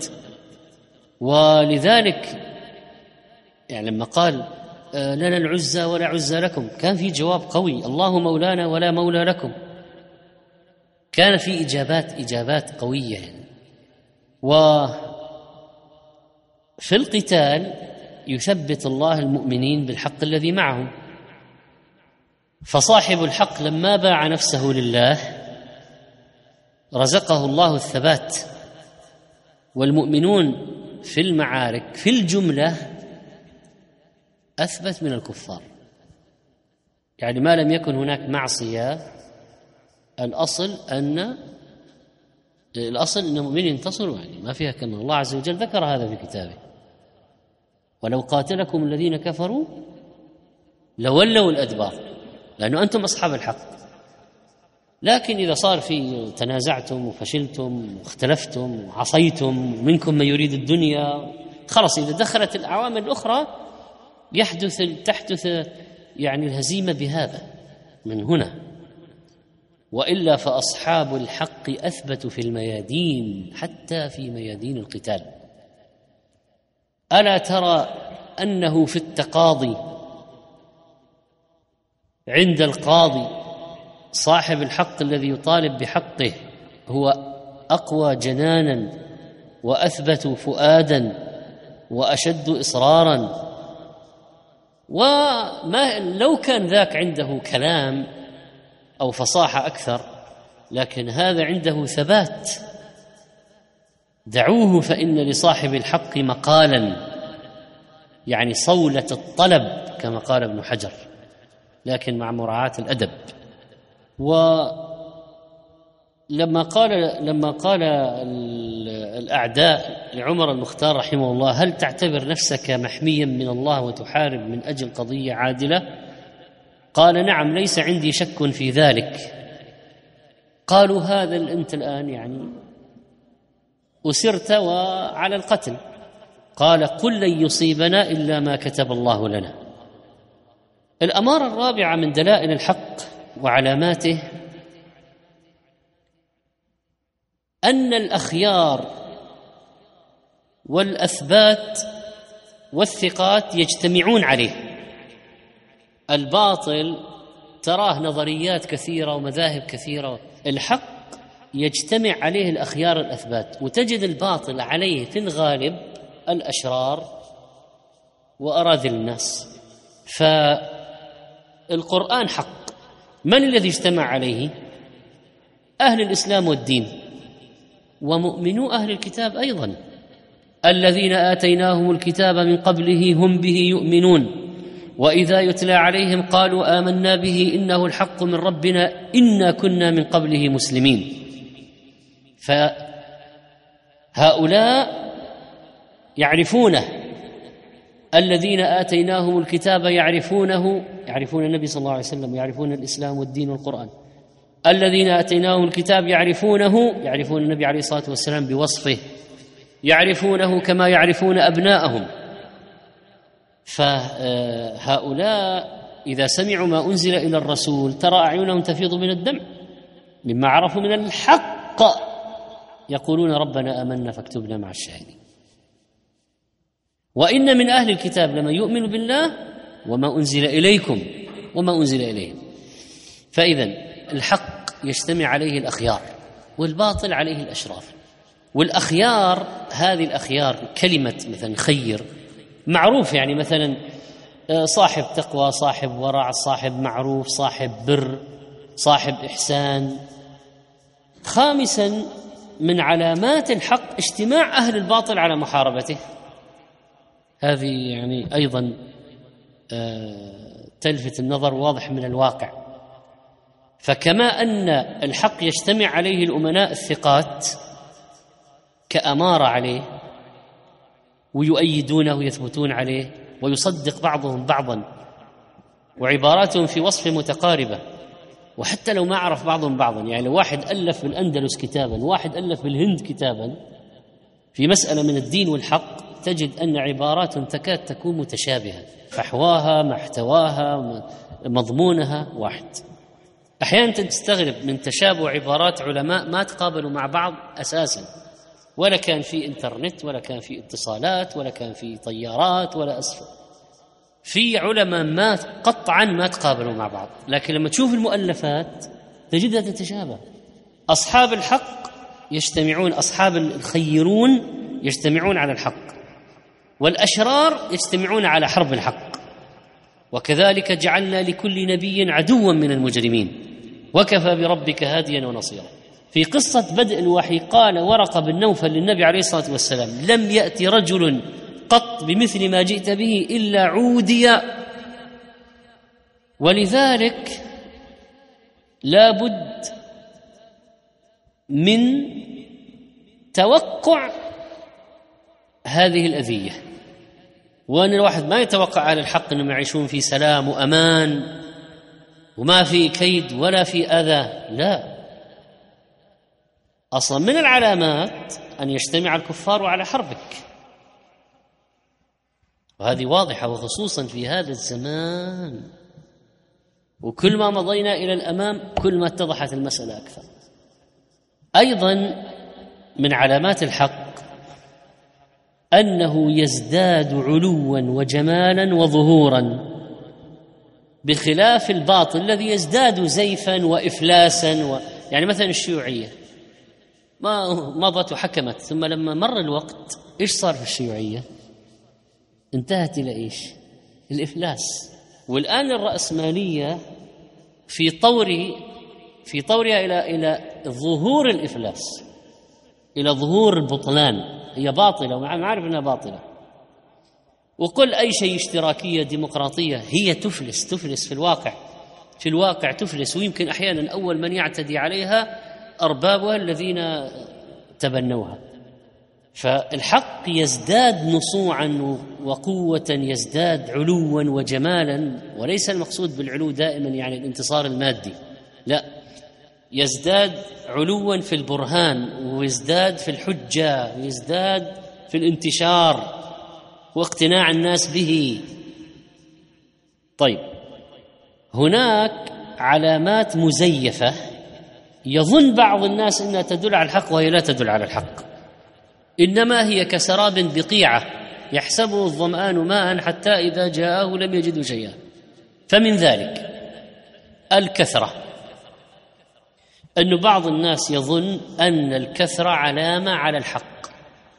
ولذلك يعني لما قال لنا العزى ولا عزى لكم، كان في جواب قوي، الله مولانا ولا مولى لكم، كان في إجابات قوية يعني. وفي القتال يثبت الله المؤمنين بالحق الذي معهم، فصاحب الحق لما باع نفسه لله رزقه الله الثبات والمؤمنون في المعارك في الجملة أثبت من الكفار، يعني ما لم يكن هناك معصية الأصل أن المؤمنين ينتصروا، يعني ما فيها كلمة. الله عز وجل ذكر هذا في كتابه: ولو قاتلكم الذين كفروا لولوا الأدبار، لأنه أنتم أصحاب الحق. لكن إذا صار في تنازعتم وفشلتم واختلفتم وعصيتم منكم من يريد الدنيا، خلاص إذا دخلت العوامل الأخرى تحدث يعني الهزيمة بهذا من هنا. وإلا فأصحاب الحق أثبتوا في الميادين، حتى في ميادين القتال. ألا ترى أنه في التقاضي عند القاضي صاحب الحق الذي يطالب بحقه هو أقوى جنانا وأثبت فؤادا وأشد إصرارا. وما لو كان ذاك عنده كلام أو فصاحة أكثر، لكن هذا عنده ثبات. دعوه فإن لصاحب الحق مقالا، يعني صولة الطلب كما قال ابن حجر، لكن مع مراعاة الأدب. ولما قال الأعداء لعمر المختار رحمه الله: هل تعتبر نفسك محميا من الله وتحارب من أجل قضية عادلة؟ قال: نعم، ليس عندي شك في ذلك. قالوا: هذا أنت الآن يعني أسرت وعلى القتل. قال: قل لن يصيبنا إلا ما كتب الله لنا. الأمارة الرابعة من دلائل الحق وعلاماته أن الأخيار والأثبات والثقات يجتمعون عليه. الباطل تراه نظريات كثيرة ومذاهب كثيرة، الحق يجتمع عليه الأخيار الأثبات، وتجد الباطل عليه في الغالب الأشرار وأراذل الناس. فالقرآن حق، من الذي اجتمع عليه؟ أهل الإسلام والدين ومؤمنو أهل الكتاب أيضا، الذين آتيناهم الكتاب من قبله هم به يؤمنون وإذا يتلى عليهم قالوا آمنا به إنه الحق من ربنا إنا كنا من قبله مسلمين. فهؤلاء يعرفونه، الذين آتيناهم الكتاب يعرفونه، يعرفون النبي صلى الله عليه وسلم، يعرفون الإسلام والدين والقرآن. الذين آتيناهم الكتاب يعرفونه، يعرفون النبي عليه الصلاة والسلام بوصفه، يعرفونه كما يعرفون أبناءهم. فهؤلاء إذا سمعوا ما أنزل إلى الرسول ترى أعينهم تفيض من الدمع مما عرفوا من الحق، يقولون ربنا آمنا فاكتبنا مع الشاهدين. وإن من أهل الكتاب لمن يؤمن بالله وما أنزل إليكم وما أنزل إليهم. فإذا الحق يجتمع عليه الأخيار والباطل عليه الأشرار. والأخيار هذه الأخيار كلمة مثلا خير معروف، يعني مثلا صاحب تقوى، صاحب ورع، صاحب معروف، صاحب بر، صاحب إحسان. خامسا من علامات الحق اجتماع أهل الباطل على محاربته. هذه يعني أيضا تلفت النظر، واضح من الواقع. فكما أن الحق يجتمع عليه الأمناء الثقات كأمارة عليه ويؤيدونه ويثبتون عليه ويصدق بعضهم بعضا، وعباراتهم في وصف متقاربة، وحتى لو ما عرف بعضهم بعضا، يعني لو واحد ألف بالأندلس كتابا واحد ألف بالهند كتابا في مسألة من الدين والحق، تجد أن عبارات تكاد تكون متشابهة، فحواها محتواها مضمونها واحد. أحيانا تستغرب من تشابه عبارات علماء ما تقابلوا مع بعض أساسا، ولا كان في إنترنت ولا كان في اتصالات ولا كان في طيارات ولا أسفل، في علماء ما قطعا ما تقابلوا مع بعض، لكن لما تشوف المؤلفات تجدها تتشابه. أصحاب الحق يجتمعون، أصحاب الخيرون يجتمعون على الحق، والأشرار يجتمعون على حرب الحق. وكذلك جعلنا لكل نبي عدوا من المجرمين وكفى بربك هاديا ونصيرا. في قصة بدء الوحي قال ورقة بن نوفل للنبي عليه الصلاة والسلام: لم يأتي رجل قط بمثل ما جئت به إلا عودي. ولذلك لا بد من توقع هذه الأذية، وأن الواحد ما يتوقع على الحق أنهم يعيشون في سلام وأمان وما في كيد ولا في أذى، لا. أصلا من العلامات أن يجتمع الكفار على حربك، وهذه واضحة، وخصوصا في هذا الزمان، وكل ما مضينا إلى الأمام كل ما اتضحت المسألة أكثر. أيضا من علامات الحق أنه يزداد علوا وجمالا وظهورا، بخلاف الباطل الذي يزداد زيفا وإفلاسا يعني مثلا الشيوعية ما مضت وحكمت، ثم لما مر الوقت إيش صار في الشيوعية؟ انتهت إلى إيش؟ الإفلاس. والآن الرأسمالية في طورها إلى ظهور الإفلاس، إلى ظهور البطلان. هي باطلة وما عارف أنها باطلة، وقل أي شيء اشتراكية ديمقراطية هي تفلس في الواقع تفلس، ويمكن أحيانا أول من يعتدي عليها أربابها الذين تبنوها. فالحق يزداد نصوعا وقوة، يزداد علوا وجمالا، وليس المقصود بالعلو دائما يعني الانتصار المادي، لا، يزداد علوا في البرهان، ويزداد في الحجة، ويزداد في الانتشار واقتناع الناس به. طيب، هناك علامات مزيفة يظن بعض الناس أنها تدل على الحق وهي لا تدل على الحق، إنما هي كسراب بقيعة يحسبه الظمآن ماء حتى إذا جاءه لم يجده شيئا. فمن ذلك الكثرة، أن بعض الناس يظن أن الكثرة علامة على الحق،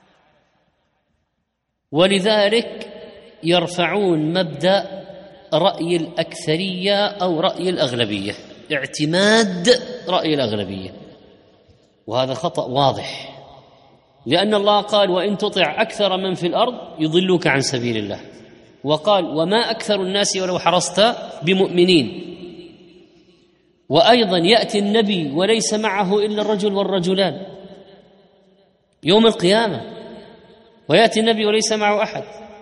ولذلك يرفعون مبدأ رأي الأكثرية أو رأي الأغلبية، اعتماد رأي الأغلبية، وهذا خطأ واضح، لأن الله قال: وإن تطع أكثر من في الأرض يضلوك عن سبيل الله، وقال: وما أكثر الناس ولو حرصت بمؤمنين. وأيضا يأتي النبي وليس معه إلا الرجل والرجلان يوم القيامة، ويأتي النبي وليس معه أحد.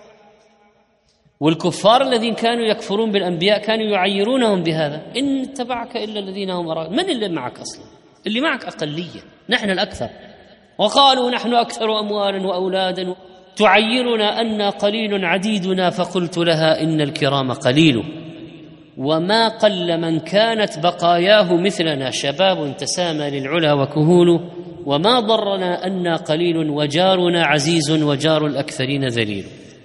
والكفار الذين كانوا يكفرون بالأنبياء كانوا يعيرونهم بهذا: إن اتبعك إلا الذين هم أراك. من اللي معك أصلا؟ اللي معك أقلية، نحن الأكثر. وقالوا: نحن أكثر أموالا وأولادا، تعيرنا أن قليل عديدنا. فقلت لها: إن الكرام قليل، وما قل من كانت بقاياه مثلنا، شباب تسامى للعلا وكهول، وما ضرنا أنا قليل وجارنا عزيز وجار الأكثرين ذليل.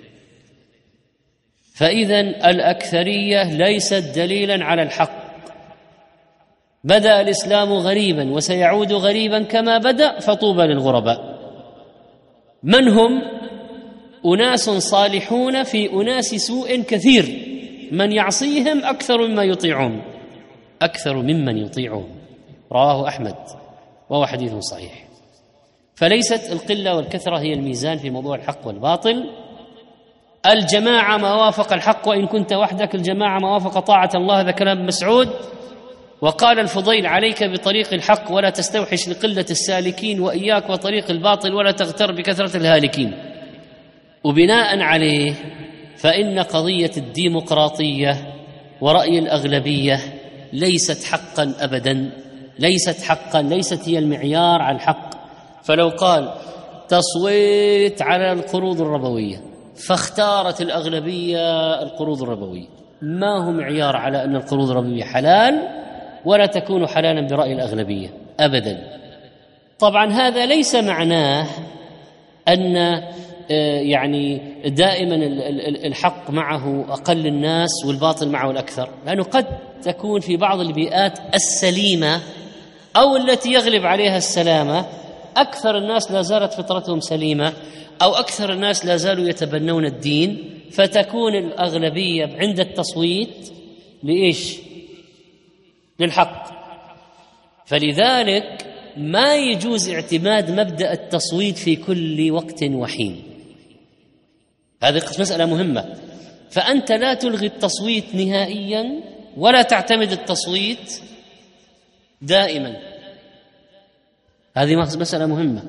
فإذن الأكثرية ليست دليلا على الحق. بدأ الإسلام غريبا وسيعود غريبا كما بدأ، فطوبى للغرباء. من هم؟ أناس صالحون في أناس سوء كثير، من يعصيهم أكثر ممن يطيعون. رواه أحمد وهو حديث صحيح. فليست القلة والكثرة هي الميزان في موضوع الحق والباطل. الجماعة ما وافق الحق، وإن كنت وحدك الجماعة ما وافق طاعة الله، هذا كلام مسعود. وقال الفضيل: عليك بطريق الحق ولا تستوحش لقلة السالكين، وإياك وطريق الباطل ولا تغتر بكثرة الهالكين. وبناء عليه فإن قضية الديمقراطية ورأي الأغلبية ليست حقا أبدا، ليست هي المعيار على الحق. فلو قال تصويت على القروض الربوية فاختارت الأغلبية القروض الربوية، ما هو معيار على أن القروض الربوية حلال ولا تكون حلالا برأي الأغلبية أبدا. طبعا هذا ليس معناه أن يعني دائما الحق معه أقل الناس والباطل معه الأكثر، لأنه قد تكون في بعض البيئات السليمة أو التي يغلب عليها السلامة أكثر الناس لا زالت فطرتهم سليمة، أو أكثر الناس لا زالوا يتبنون الدين، فتكون الأغلبية عند التصويت لإيش؟ للحق. فلذلك ما يجوز اعتماد مبدأ التصويت في كل وقت وحين. هذه مسألة مهمة. فأنت لا تلغي التصويت نهائيا ولا تعتمد التصويت دائما. هذه مسألة مهمة.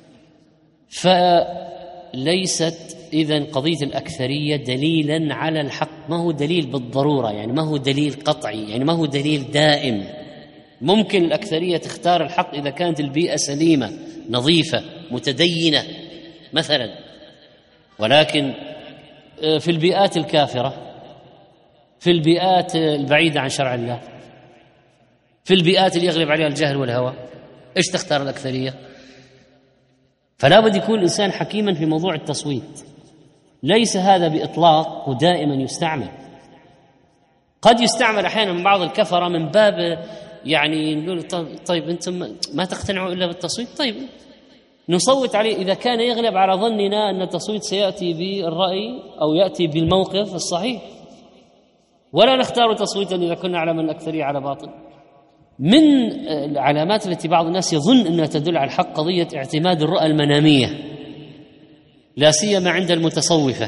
فليست إذن قضية الأكثرية دليلا على الحق، ما هو دليل بالضرورة، يعني ما هو دليل قطعي، يعني ما هو دليل دائم. ممكن الأكثرية تختار الحق إذا كانت البيئة سليمة نظيفة متدينة مثلا، ولكن في البيئات الكافرة، في البيئات البعيدة عن شرع الله، في البيئات اللي يغلب عليها الجهل والهوى، إيش تختار الأكثرية؟ فلا بد يكون الإنسان حكيما في موضوع التصويت. ليس هذا بإطلاق ودائما يستعمل، قد يستعمل أحيانا من بعض الكفرة من باب يعني نقول طيب أنتم ما تقتنعوا إلا بالتصويت، طيب نصوت عليه إذا كان يغلب على ظننا أن التصويت سيأتي بالرأي أو يأتي بالموقف الصحيح، ولا نختار تصويتا إذا كنا على من الأكثرية على باطل. من العلامات التي بعض الناس يظن أنها تدل على الحق قضية اعتماد الرؤى المنامية، لا سيما عند المتصوفة،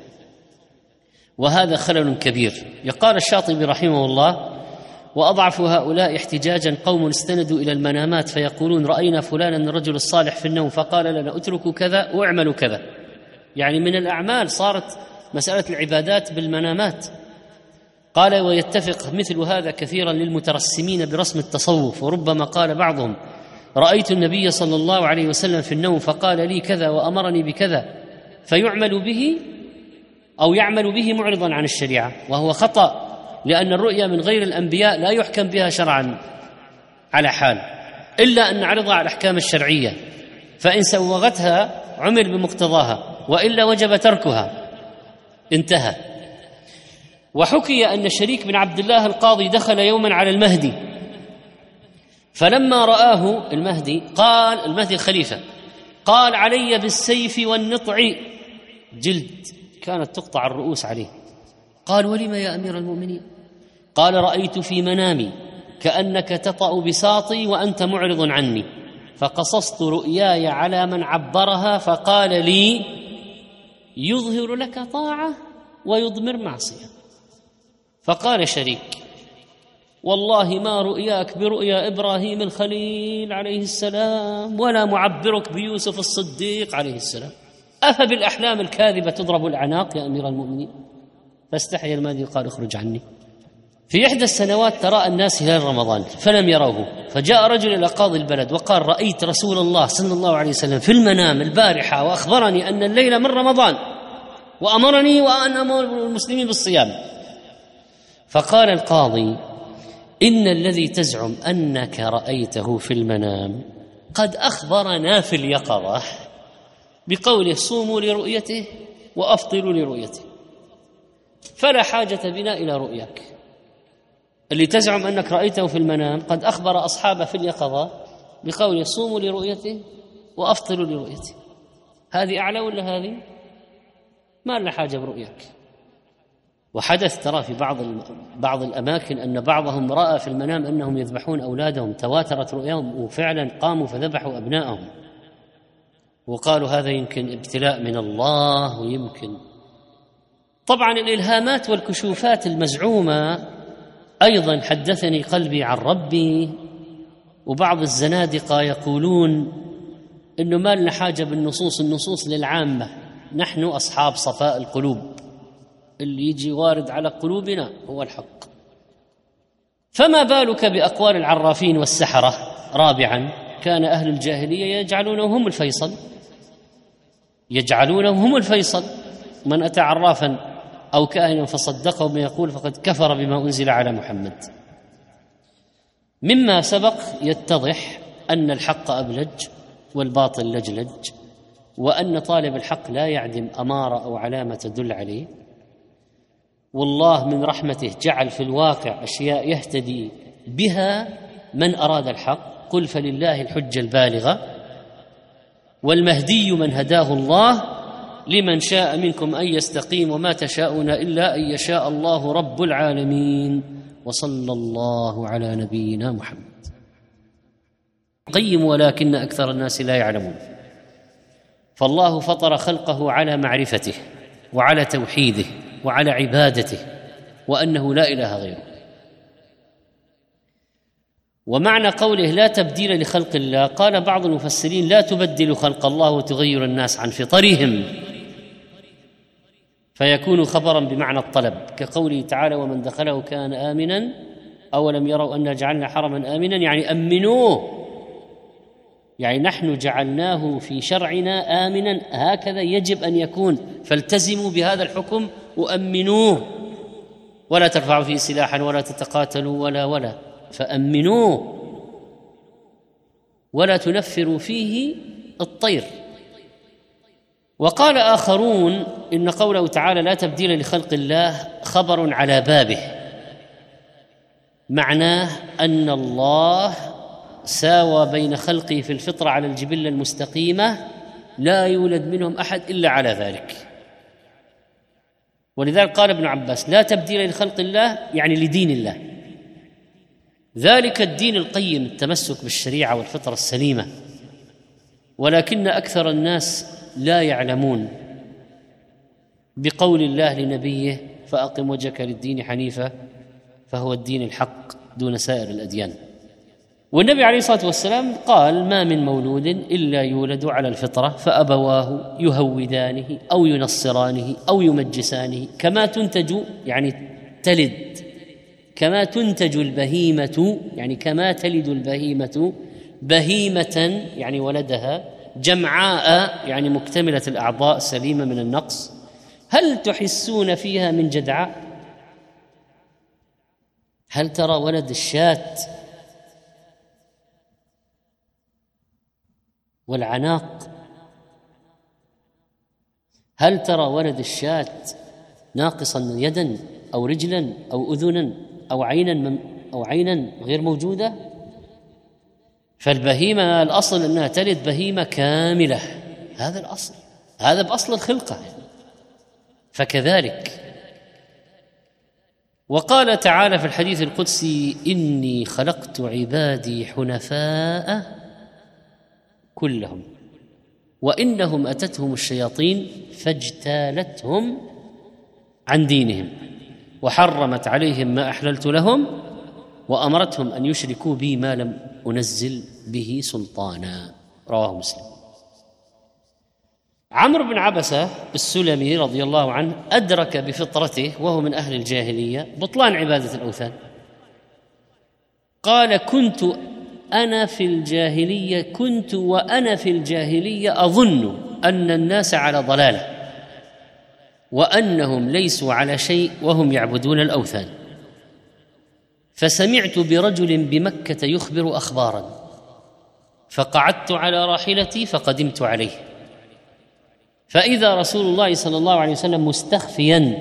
وهذا خلل كبير. يقال الشاطبي رحمه الله: وأضعف هؤلاء احتجاجا قوم استندوا إلى المنامات فيقولون رأينا فلانا الرجل الصالح في النوم فقال لنا اتركوا كذا واعملوا كذا. يعني من الأعمال صارت مسألة العبادات بالمنامات. قال: ويتفق مثل هذا كثيرا للمترسمين برسم التصوف، وربما قال بعضهم رأيت النبي صلى الله عليه وسلم في النوم فقال لي كذا وأمرني بكذا، فيعمل به أو يعمل به معرضا عن الشريعة، وهو خطأ، لأن الرؤيا من غير الأنبياء لا يحكم بها شرعا على حال، إلا أن نعرضها على الأحكام الشرعية، فإن سوغتها عمل بمقتضاها وإلا وجب تركها، انتهى. وحكي أن شريك بن عبد الله القاضي دخل يوما على المهدي، فلما رآه المهدي قال، المهدي الخليفة، قال: علي بالسيف والنطع، جلد كانت تقطع الرؤوس عليه. قال: ولم يا أمير المؤمنين؟ قال: رأيت في منامي كأنك تطأ بساطي وأنت معرض عني، فقصصت رؤياي على من عبرها فقال لي: يظهر لك طاعة ويضمر معصية. فقال شريك: والله ما رؤياك برؤيا إبراهيم الخليل عليه السلام ولا معبرك بيوسف الصديق عليه السلام، أفبالأحلام الكاذبة تضرب الأعناق يا أمير المؤمنين؟ فاستحيا المهدي قال: اخرج عني. في إحدى السنوات تراءى الناس هلال رمضان فلم يروه، فجاء رجل إلى قاضي البلد وقال: رأيت رسول الله صلى الله عليه وسلم في المنام البارحة وأخبرني أن الليلة من رمضان وأمرني وأن أمر المسلمين بالصيام. فقال القاضي: إن الذي تزعم أنك رأيته في المنام قد أخبرنا في اليقظة بقوله: صوموا لرؤيته وأفطروا لرؤيته، فلا حاجة بنا إلى رؤياك. اللي تزعم أنك رأيته في المنام قد أخبر أصحابه في اليقظة بقوله: صوموا لرؤيته وأفطروا لرؤيته. هذه أعلى ولا هذه؟ ما لنا حاجة برؤياك. وحدث ترى في بعض الأماكن أن بعضهم رأى في المنام أنهم يذبحون أولادهم، تواترت رؤياهم وفعلا قاموا فذبحوا أبنائهم، وقالوا هذا يمكن ابتلاء من الله. ويمكن طبعا الإلهامات والكشوفات المزعومة أيضا حدثني قلبي عن ربي. وبعض الزنادقة يقولون إنه ما لنا حاجة بالنصوص، النصوص للعامة، نحن أصحاب صفاء القلوب، اللي يجي وارد على قلوبنا هو الحق. فما بالك بأقوال العرافين والسحرة؟ رابعا، كان أهل الجاهلية يجعلونهم هم الفيصل، من أتى عرافا أو كاهنا فصدقه بما يقول فقد كفر بما أنزل على محمد. مما سبق يتضح أن الحق أبلج والباطل لجلج، وأن طالب الحق لا يعدم أمارة أو علامة تدل عليه. والله من رحمته جعل في الواقع أشياء يهتدي بها من أراد الحق. قل فلله الحجة البالغة، والمهدي من هداه الله، لمن شاء منكم أن يستقيم، وما تشاءون إلا أن يشاء الله رب العالمين. وصلى الله على نبينا محمد. القيم ولكن أكثر الناس لا يعلمون. فالله فطر خلقه على معرفته وعلى توحيده وعلى عبادته وأنه لا إله غيره. ومعنى قوله لا تبديل لخلق الله، قال بعض المفسرين لا تبدل خلق الله وتغير الناس عن فطرهم، فيكون خبرا بمعنى الطلب، كقوله تعالى ومن دخله كان آمنا أولم يروا أنا جعلنا حرما آمنا، يعني أمنوه، يعني نحن جعلناه في شرعنا آمنا، هكذا يجب أن يكون، فالتزموا بهذا الحكم وأمنوه، ولا ترفعوا فيه سلاحا ولا تتقاتلوا ولا فأمنوه، ولا تنفروا فيه الطير. وقال آخرون إن قوله تعالى لا تبديل لخلق الله خبر على بابه، معناه أن الله ساوى بين خلقه في الفطرة على الجبلة المستقيمة، لا يولد منهم أحد إلا على ذلك. ولذلك قال ابن عباس لا تبديل لخلق الله يعني لدين الله، ذلك الدين القيم، التمسك بالشريعة والفطرة السليمة، ولكن أكثر الناس لا يعلمون بقول الله لنبيه فأقم وجهك للدين حنيفا فهو الدين الحق دون سائر الأديان. والنبي عليه الصلاة والسلام قال ما من مولود إلا يولد على الفطرة فأبواه يهودانه أو ينصرانه أو يمجسانه كما تنتج، يعني تلد، كما تنتج البهيمة، يعني كما تلد البهيمة بهيمة يعني ولدها، جمعاء يعني مكتملة الأعضاء سليمة من النقص، هل تحسون فيها من جدعاء؟ هل ترى ولد الشاة والعناق؟ هل ترى ولد الشاة ناقصا يدا أو رجلا أو أذنا أو عينا غير موجودة؟ فالبهيمة الأصل أنها تلد بهيمة كاملة، هذا الأصل، هذا بأصل الخلقة. فكذلك وقال تعالى في الحديث القدسي إني خلقت عبادي حنفاء كلهم وإنهم أتتهم الشياطين فاجتالتهم عن دينهم وحرمت عليهم ما أحللت لهم وأمرتهم أن يشركوا بي ما لم أنزل به سلطانا. رواه مسلم. عمرو بن عبسة السلمي رضي الله عنه أدرك بفطرته وهو من أهل الجاهلية بطلان عبادة الأوثان، قال كنت وأنا في الجاهلية أظن أن الناس على ضلالة وأنهم ليسوا على شيء وهم يعبدون الأوثان، فسمعت برجل بمكة يخبر أخبارا فقعدت على راحلتي فقدمت عليه، فإذا رسول الله صلى الله عليه وسلم مستخفيا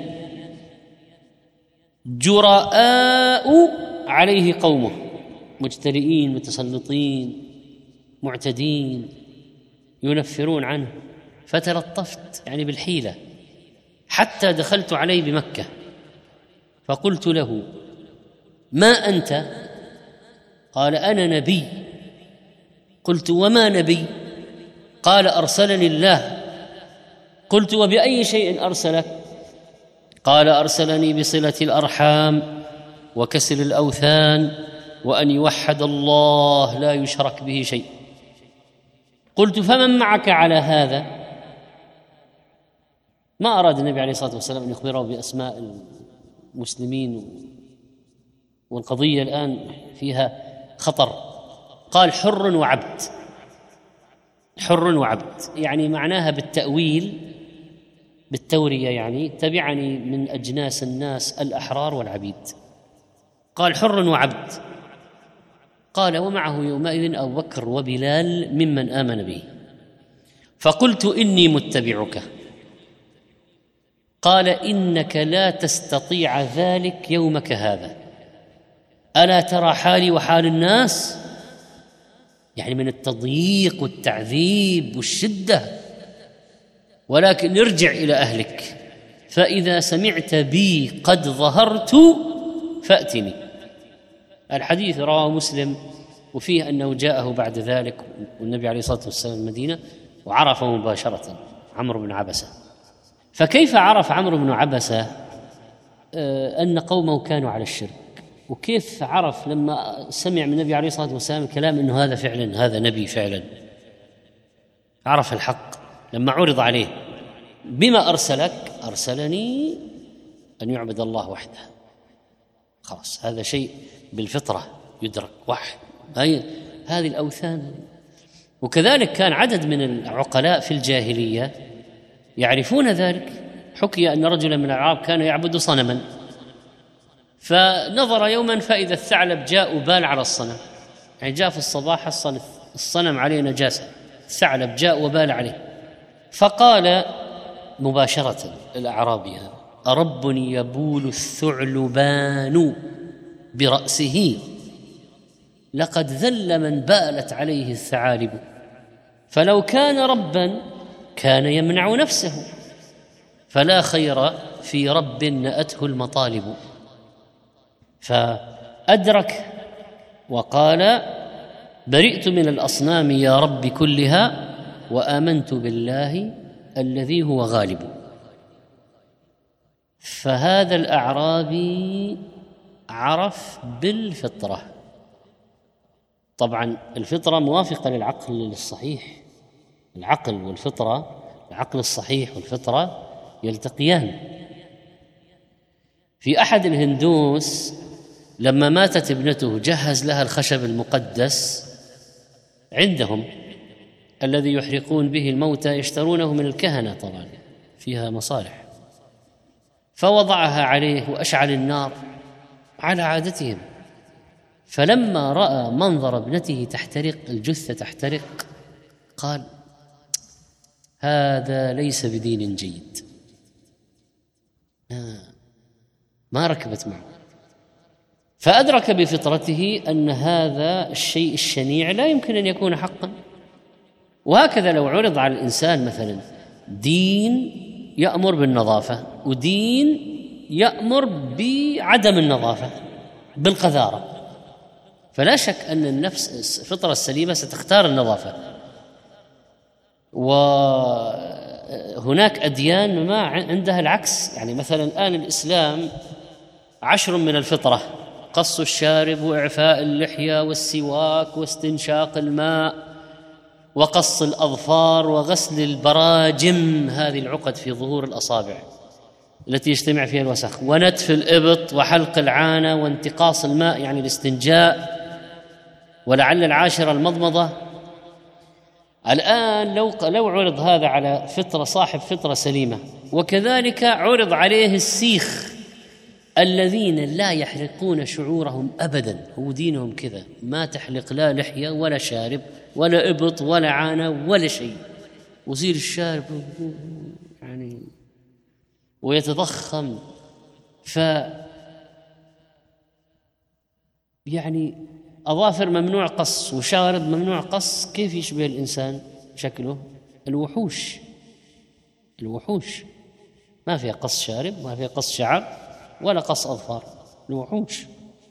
جراء عليه قومه مجترئين متسلطين معتدين ينفرون عنه، فتلطفت يعني بالحيلة حتى دخلت عليه بمكة فقلت له ما أنت؟ قال أنا نبي. قلت وما نبي؟ قال أرسلني الله. قلت وبأي شيء أرسلك؟ قال أرسلني بصلة الأرحام وكسر الأوثان وأن يوحد الله لا يشرك به شيء. قلت فمن معك على هذا؟ ما أراد النبي عليه الصلاة والسلام أن يخبره بأسماء المسلمين، والقضية الآن فيها خطر. قال حر وعبد. حر وعبد يعني معناها بالتأويل بالتورية، يعني تبعني من أجناس الناس الأحرار والعبيد. قال حر وعبد. قال ومعه يومئذ أبو بكر وبلال ممن آمن به. فقلت إني متبعك. قال إنك لا تستطيع ذلك يومك هذا، ألا ترى حالي وحال الناس؟ يعني من التضييق والتعذيب والشدة. ولكن ارجع إلى أهلك فإذا سمعت بي قد ظهرت فأتني. الحديث رواه مسلم وفيه أنه جاءه بعد ذلك والنبي عليه الصلاة والسلام المدينة وعرفه مباشرة عمرو بن عبسة. فكيف عرف عمرو بن عبسة أن قومه كانوا على الشرك؟ وكيف عرف لما سمع من النبي عليه الصلاة والسلام الكلام أنه هذا فعلا هذا نبي فعلا؟ عرف الحق لما عرض عليه. بما أرسلك؟ أرسلني أن يعبد الله وحده. خلاص، هذا شيء بالفطرة يدرك، واحد هذه الأوثان. وكذلك كان عدد من العقلاء في الجاهلية يعرفون ذلك. حكي أن رجلا من العرب كان يعبد صنما، فنظر يوما فإذا الثعلب جاء وبال على الصنم، يعني جاء في الصباح حصل الصنم عليه نجاسة، الثعلب جاء وبال عليه، فقال مباشرة الأعرابي: أرب يبول الثعلبان برأسه لقد ذل من بالت عليه الثعالب، فلو كان ربا كان يمنع نفسه، فلا خير في رب نأته المطالب. فأدرك وقال: برئت من الأصنام يا رب كلها وآمنت بالله الذي هو غالب. فهذا الأعرابي عرف بالفطرة. طبعا الفطرة موافقة للعقل الصحيح، العقل والفطرة، العقل الصحيح والفطرة يلتقيان. في أحد الهندوس لما ماتت ابنته جهز لها الخشب المقدس عندهم الذي يحرقون به الموتى، يشترونه من الكهنة طبعا، فيها مصالح، فوضعها عليه وأشعل النار على عادتهم. فلما رأى منظر ابنته تحترق، الجثة تحترق، قال: هذا ليس بدين جيد. ما ركبت معه. فأدرك بفطرته أن هذا الشيء الشنيع لا يمكن أن يكون حقا. وهكذا لو عرض على الإنسان مثلا دين يأمر بالنظافة ودين يأمر بعدم النظافة بالقذارة، فلا شك أن النفس الفطرة السليمة ستختار النظافة. وهناك أديان ما عندها العكس، يعني مثلا الآن الإسلام 10 من الفطرة: قص الشارب وإعفاء اللحية والسواك واستنشاق الماء وقص الأظفار وغسل البراجم، هذه العقد في ظهور الأصابع التي يجتمع فيها الوسخ، ونتف الإبط وحلق العانة وانتقاص الماء يعني الاستنجاء، ولعل العاشرة المضمضة. الآن لو عرض هذا على فطرة صاحب فطرة سليمة، وكذلك عرض عليه السيخ الذين لا يحرقون شعورهم أبدا، هو دينهم كذا، ما تحلق لا لحية ولا شارب ولا إبط ولا عانة ولا شيء، وزير الشارب يعني ويتضخم، يعني أظافر ممنوع قص وشارب ممنوع قص. كيف يشبه الإنسان شكله؟ الوحوش ما فيها قص شارب، ما فيها قص شعر ولا قص أظفار، الوحوش.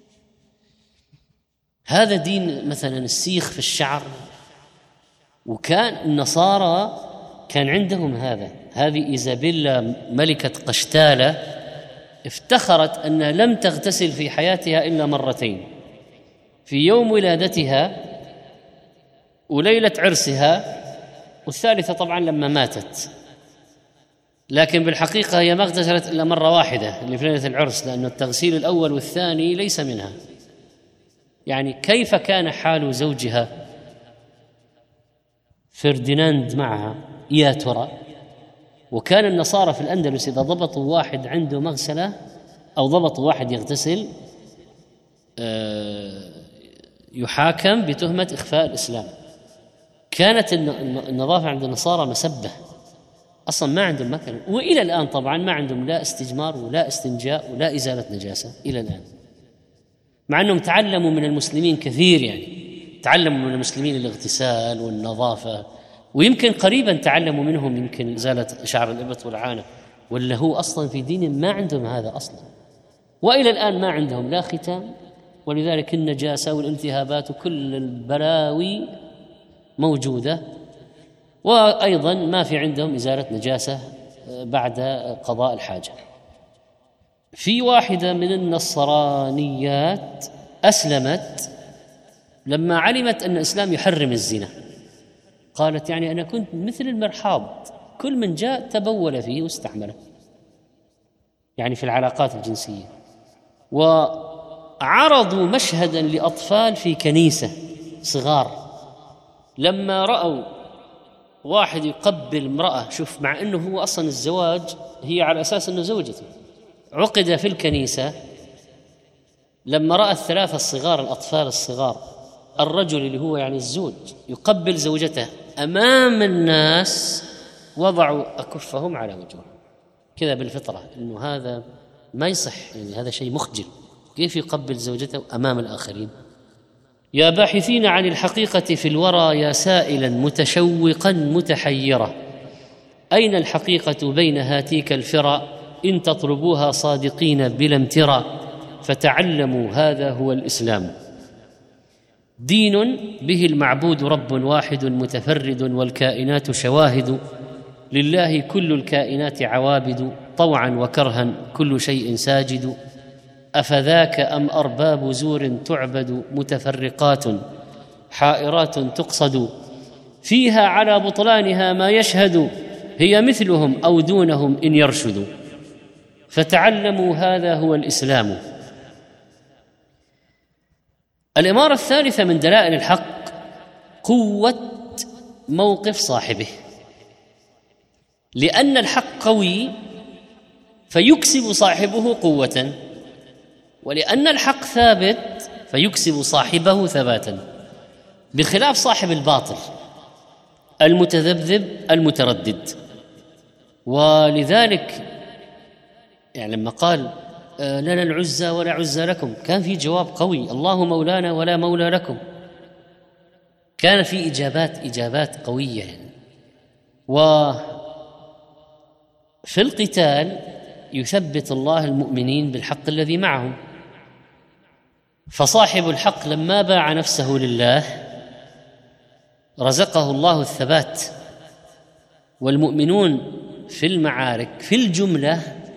هذا دين مثلا السيخ في الشعر. وكان النصارى كان عندهم هذه إيزابيلا ملكة قشتالة افتخرت أنها لم تغتسل في حياتها إلا مرتين، في يوم ولادتها وليلة عرسها، والثالثة طبعا لما ماتت. لكن بالحقيقة هي ما اغتسلت إلا مرة واحدة اللي في ليلة العرس، لأن التغسيل الأول والثاني ليس منها. يعني كيف كان حال زوجها فرديناند معها يا ترى؟ وكان النصارى في الأندلس إذا ضبطوا واحد عنده مغسلة أو ضبطوا واحد يغتسل يحاكم بتهمة إخفاء الإسلام. كانت النظافة عند النصارى مسبة، أصلا ما عندهم مكان، وإلى الآن طبعا ما عندهم لا استجمار ولا استنجاء ولا إزالة نجاسة إلى الآن، مع أنهم تعلموا من المسلمين كثير، يعني تعلموا من المسلمين الاغتسال والنظافة، ويمكن قريبا تعلموا منهم يمكن إزالة شعر الإبط والعانة، ولا هو أصلا في دين ما عندهم هذا أصلا، وإلى الآن ما عندهم لا ختان ولذلك النجاسة والالتهابات وكل البلاوي موجودة. وأيضا ما في عندهم إزالة نجاسة بعد قضاء الحاجة. في واحدة من النصرانيات أسلمت لما علمت أن الإسلام يحرم الزنا، قالت يعني أنا كنت مثل المرحاض، كل من جاء تبول فيه واستحمله، يعني في العلاقات الجنسية. وعرضوا مشهدا لأطفال في كنيسة صغار، لما رأوا واحد يقبل امرأة، شوف، مع أنه هو أصلا الزواج هي على أساس أنه زوجته، عقد في الكنيسة، لما رأى الثلاثة الصغار الأطفال الصغار الرجل اللي هو يعني الزوج يقبل زوجته أمام الناس، وضعوا أكفهم على وجههم كذا بالفطرة، أنه هذا ما يصح، يعني هذا شيء مخجل، كيف يقبل زوجته أمام الآخرين؟ يا باحثين عن الحقيقة في الورى، يا سائلا متشوقا متحيرا، أين الحقيقة بين هاتيك الفرى؟ إن تطلبوها صادقين بلا امترى، فتعلموا هذا هو الإسلام، دين به المعبود رب واحد متفرد، والكائنات شواهد، لله كل الكائنات عوابد، طوعا وكرها كل شيء ساجد، أفذاك أم أرباب زور تعبد، متفرقات حائرات تقصد، فيها على بطلانها ما يشهد، هي مثلهم أو دونهم إن يرشدوا، فتعلموا هذا هو الإسلام. الإمارة الثالثة من دلائل الحق قوة موقف صاحبه، لأن الحق قوي فيكسب صاحبه قوة، ولأن الحق ثابت فيكسب صاحبه ثباتا، بخلاف صاحب الباطل المتذبذب المتردد. ولذلك يعني لما قال لنا العزى ولا عزى لكم، كان في جواب قوي، الله مولانا ولا مولى لكم، كان في إجابات قوية يعني. وفي القتال يثبت الله المؤمنين بالحق الذي معهم، فصاحب الحق لما باع نفسه لله رزقه الله الثبات، والمؤمنون في المعارك في الجملة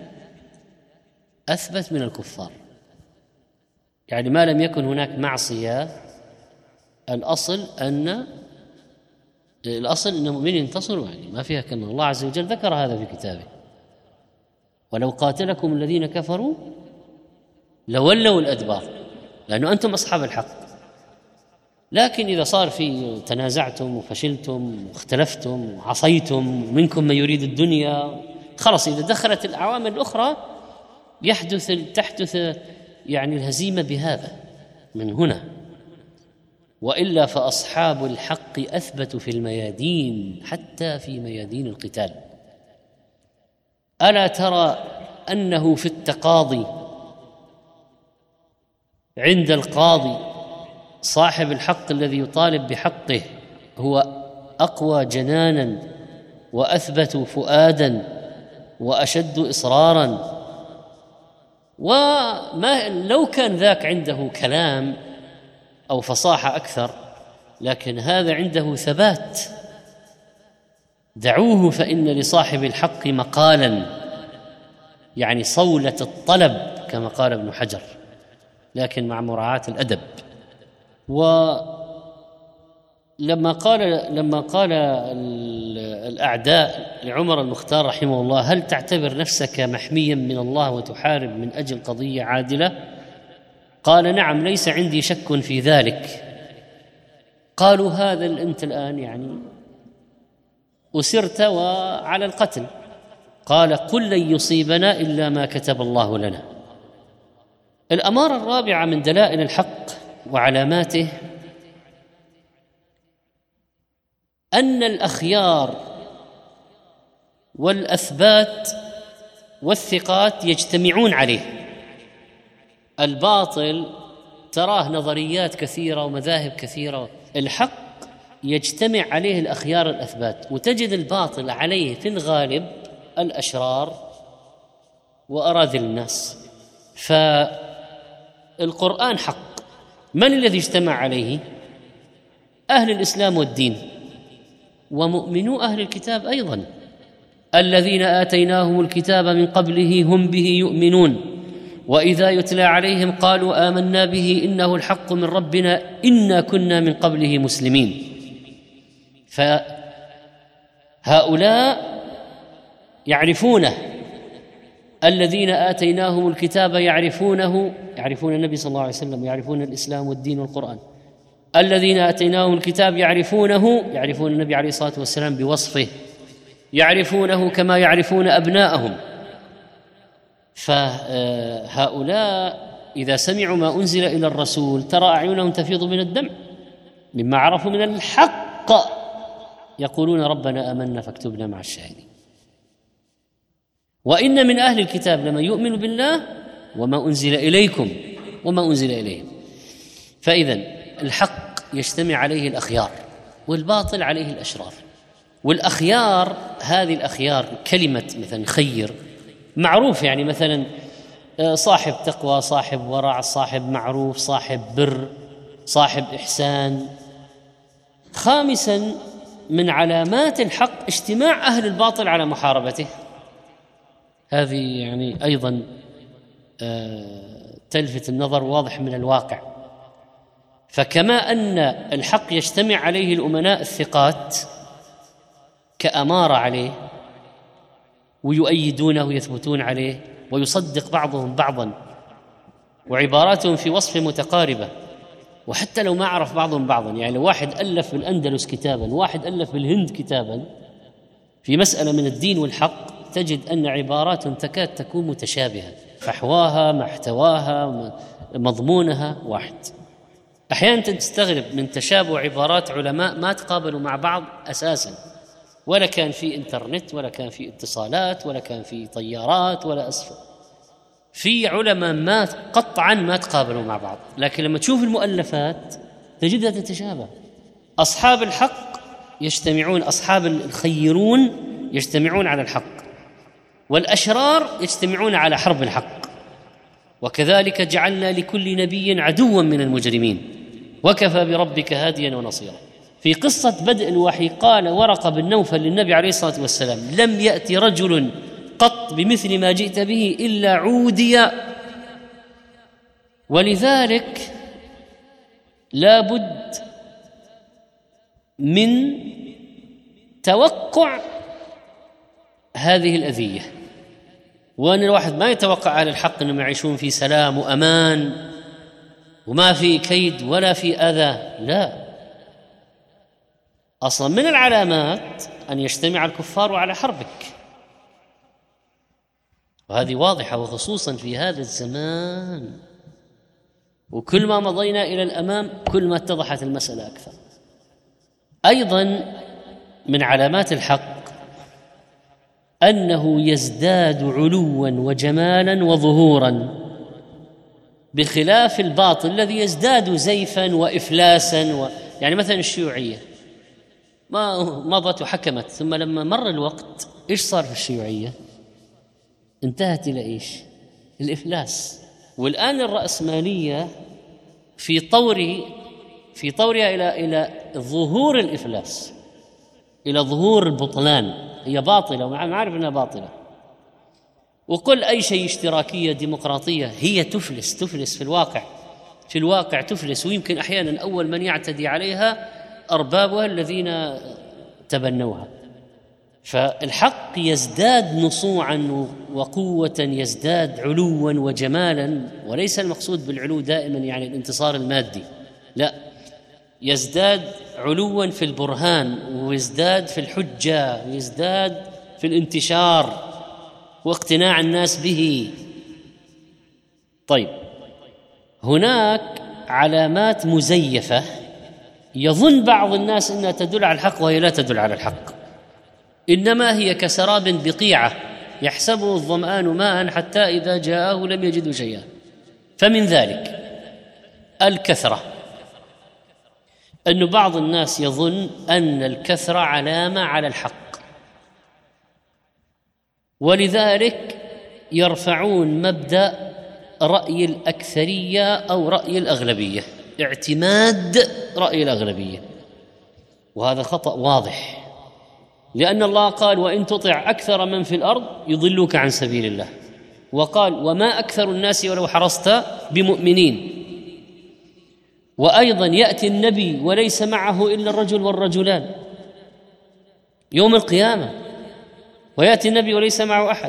أثبت من الكفار، يعني ما لم يكن هناك معصية، الأصل أن المؤمنين ينتصروا، يعني ما فيها كلمة. الله عز وجل ذكر هذا في كتابه، ولو قاتلكم الذين كفروا لولوا الأدبار، لأنه أنتم أصحاب الحق. لكن إذا صار في تنازعتم وفشلتم واختلفتم وعصيتم، منكم من يريد الدنيا، خلاص إذا دخلت العوامل الأخرى تحدث يعني الهزيمة بهذا من هنا. وإلا فأصحاب الحق أثبتوا في الميادين، حتى في ميادين القتال. ألا ترى أنه في التقاضي عند القاضي صاحب الحق الذي يطالب بحقه هو أقوى جنانا وأثبت فؤادا وأشد إصرارا. وما لو كان ذاك عنده كلام أو فصاحة أكثر، لكن هذا عنده ثبات. دعوه فإن لصاحب الحق مقالا، يعني صولة الطلب كما قال ابن حجر، لكن مع مراعاة الأدب. ولما قال الأعداء لعمر المختار رحمه الله: هل تعتبر نفسك محميا من الله وتحارب من أجل قضية عادلة؟ قال: نعم، ليس عندي شك في ذلك. قالوا: هذا أنت الآن يعني أسرت وعلى القتل. قال: قل لن يصيبنا إلا ما كتب الله لنا. الأمارة الرابعة من دلائل الحق وعلاماته أن الأخيار والأثبات والثقات يجتمعون عليه. الباطل تراه نظريات كثيرة ومذاهب كثيرة، الحق يجتمع عليه الأخيار الأثبات، وتجد الباطل عليه في الغالب الأشرار وأراذل الناس. فالقرآن حق من الذي اجتمع عليه؟ أهل الإسلام والدين ومؤمنو أهل الكتاب أيضا. الذين آتيناهم الكتاب من قبله هم به يؤمنون وإذا يتلى عليهم قالوا آمنا به إنه الحق من ربنا إنا كنا من قبله مسلمين. فهؤلاء يعرفونه، الذين آتيناهم الكتاب يعرفونه، يعرفون النبي صلى الله عليه وسلم، يعرفون الإسلام والدين والقرآن. الذين آتيناهم الكتاب يعرفونه، يعرفون النبي عليه الصلاة والسلام بوصفه، يعرفونه كما يعرفون أبناءهم. فهؤلاء إذا سمعوا ما أنزل إلى الرسول ترى أعينهم تفيض من الدمع مما عرفوا من الحق، يقولون ربنا آمنا فاكتبنا مع الشاهدين. وإن من أهل الكتاب لمن يؤمن بالله وما أنزل إليكم وما أنزل إليهم. فإذن الحق يجتمع عليه الأخيار والباطل عليه الأشرار. والأخيار، هذه الأخيار كلمة مثلا خير معروف، يعني مثلا صاحب تقوى، صاحب ورع، صاحب معروف، صاحب بر، صاحب إحسان. خامسا من علامات الحق اجتماع أهل الباطل على محاربته. هذه يعني أيضا تلفت النظر، واضح من الواقع. فكما أن الحق يجتمع عليه الأمناء الثقات كأمارة عليه ويؤيدونه ويثبتون عليه ويصدق بعضهم بعضا، وعباراتهم في وصف متقاربة، وحتى لو ما عرف بعضهم بعضا، يعني لو واحد ألف بالأندلس كتابا واحد ألف بالهند كتابا في مسألة من الدين والحق، تجد أن عباراتهم تكاد تكون متشابهة، فحواها، محتواها، مضمونها واحد. أحيانا تستغرب من تشابه عبارات علماء ما تقابلوا مع بعض أساسا، ولا كان في إنترنت ولا كان في اتصالات ولا كان في طيارات ولا أسفل. في علماء ما قطعا ما تقابلوا مع بعض، لكن لما تشوف المؤلفات تجدها تتشابه. أصحاب الحق يجتمعون، أصحاب الخيرون يجتمعون على الحق، والأشرار يجتمعون على حرب الحق. وكذلك جعلنا لكل نبي عدوا من المجرمين وكفى بربك هاديا ونصيرا. في قصة بدء الوحي قال ورقة بن نوفل للنبي عليه الصلاة والسلام: لم يأتي رجل قط بمثل ما جئت به إلا عودي. ولذلك لا بد من توقع هذه الأذية، وأن الواحد ما يتوقع على الحق أنهم يعيشون في سلام وأمان وما في كيد ولا في أذى، لا. أصلا من العلامات أن يجتمع الكفار على حربك، وهذه واضحة، وخصوصا في هذا الزمان. وكل ما مضينا إلى الأمام كل ما اتضحت المسألة أكثر. أيضا من علامات الحق أنه يزداد علوا وجمالا وظهورا، بخلاف الباطل الذي يزداد زيفا وإفلاسا يعني مثلا الشيوعية ما مضت وحكمت، ثم لما مر الوقت إيش صار في الشيوعية؟ انتهت إلى إيش؟ الإفلاس. والآن الرأسمالية في طورها إلى ظهور الإفلاس، إلى ظهور البطلان. هي باطلة وما عارف أنها باطلة، وقل أي شيء اشتراكية ديمقراطية هي تفلس في الواقع تفلس. ويمكن أحيانا أول من يعتدي عليها أربابها الذين تبنوها. فالحق يزداد نصوعا وقوة، يزداد علوا وجمالا، وليس المقصود بالعلو دائما يعني الانتصار المادي، لا، يزداد علوا في البرهان، ويزداد في الحجة، ويزداد في الانتشار واقتناع الناس به. طيب، هناك علامات مزيفة يظن بعض الناس أنها تدل على الحق وهي لا تدل على الحق، إنما هي كسراب بقيعة يحسبه الظمآن ماء حتى إذا جاءه لم يجده شيئا. فمن ذلك الكثرة، أن بعض الناس يظن أن الكثرة علامة على الحق، ولذلك يرفعون مبدأ رأي الأكثرية أو رأي الأغلبية. اعتماد رأي الأغلبية، وهذا خطأ واضح، لأن الله قال وإن تطع أكثر من في الأرض يضلوك عن سبيل الله، وقال وما أكثر الناس ولو حرصت بمؤمنين. وأيضا يأتي النبي وليس معه إلا الرجل والرجلان يوم القيامة، ويأتي النبي وليس معه أحد.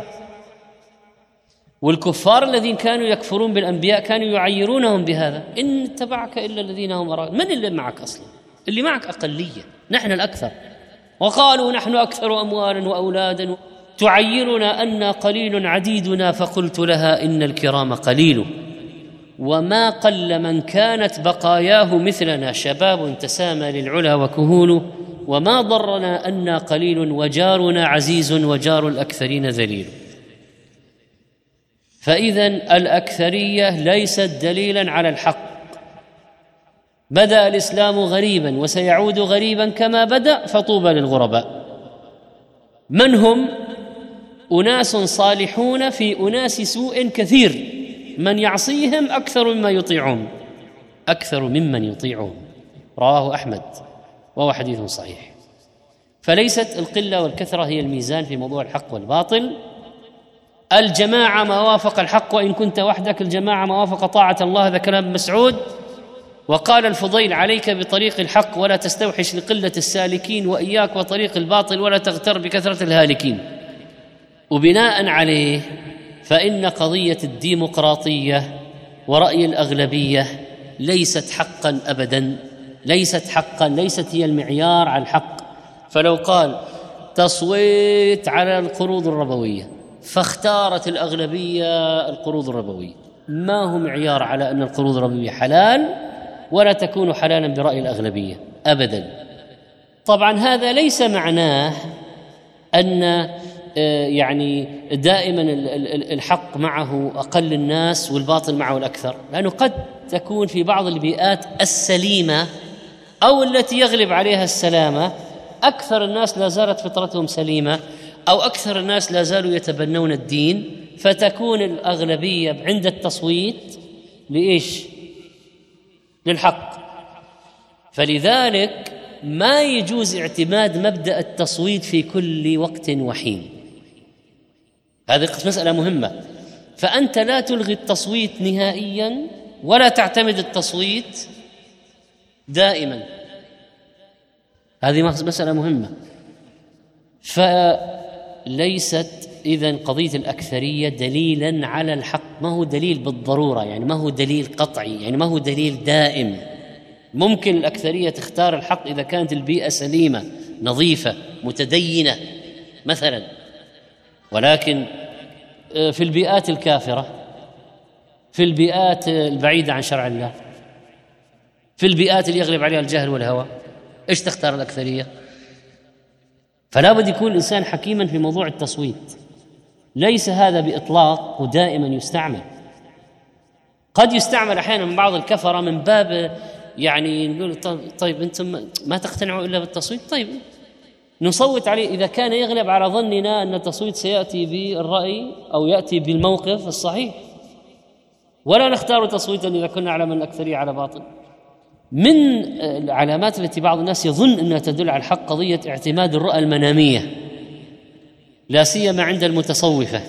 والكفار الذين كانوا يكفرون بالأنبياء كانوا يعيرونهم بهذا، إن اتبعك إلا الذين هم أراك. من اللي معك أصلا؟ اللي معك أقلية، نحن الأكثر. وقالوا نحن أكثر أموالا وأولادا، تعيرنا أن قليل عديدنا، فقلت لها إن الكرام قليل. وما قل من كانت بقاياه مثلنا، شباب تسامى للعلا وكهول، وما ضرنا أنا قليل وجارنا عزيز وجار الأكثرين ذليل. فإذن الأكثرية ليست دليلا على الحق. بدأ الإسلام غريبا وسيعود غريبا كما بدأ، فطوبى للغرباء. من هم؟ أناس صالحون في أناس سوء كثير، من يعصيهم أكثر مما يطيعون، أكثر ممن يطيعون. رواه أحمد وهو حديث صحيح. فليست القلة والكثرة هي الميزان في موضوع الحق والباطل. الجماعة ما وافق الحق، وإن كنت وحدك الجماعة ما وافق طاعة الله، هذا كلام مسعود. وقال الفضيل عليك بطريق الحق ولا تستوحش لقلة السالكين، وإياك وطريق الباطل ولا تغتر بكثرة الهالكين. وبناء عليه فإن قضية الديمقراطية ورأي الأغلبية ليست حقا أبدا، ليست حقا، ليست هي المعيار على الحق. فلو قال تصويت على القروض الربوية فاختارت الأغلبية القروض الربوية، ما هو معيار على أن القروض الربوية حلال، ولا تكون حلالا برأي الأغلبية أبدا. طبعا هذا ليس معناه أن يعني دائما الحق معه أقل الناس والباطل معه الأكثر، لأنه قد تكون في بعض البيئات السليمة أو التي يغلب عليها السلامة أكثر الناس لا زالت فطرتهم سليمة، أو أكثر الناس لا زالوا يتبنون الدين، فتكون الأغلبية عند التصويت لإيش؟ للحق. فلذلك ما يجوز اعتماد مبدأ التصويت في كل وقت وحين. هذه مسألة مهمة. فأنت لا تلغي التصويت نهائيا ولا تعتمد التصويت دائما، هذه مسألة مهمة. فليست إذن قضية الأكثرية دليلا على الحق، ما هو دليل بالضرورة، يعني ما هو دليل قطعي، يعني ما هو دليل دائم. ممكن الأكثرية تختار الحق إذا كانت البيئة سليمة نظيفة متدينة مثلا، ولكن في البيئات الكافرة، في البيئات البعيدة عن شرع الله، في البيئات اللي يغلب عليها الجهل والهوى، إيش تختار الأكثرية؟ فلا بد يكون الإنسان حكيما في موضوع التصويت. ليس هذا بإطلاق ودائما يستعمل، قد يستعمل أحيانا من بعض الكفرة من باب يعني نقول طيب أنتم ما تقتنعوا إلا بالتصويت، طيب نصوت عليه إذا كان يغلب على ظننا أن التصويت سيأتي بالرأي أو يأتي بالموقف الصحيح، ولا نختار تصويتا إذا كنا نعلم أن الأكثرية على باطل. من العلامات التي بعض الناس يظن أنها تدل على الحق قضية اعتماد الرؤى المنامية، لا سيما عند المتصوفة،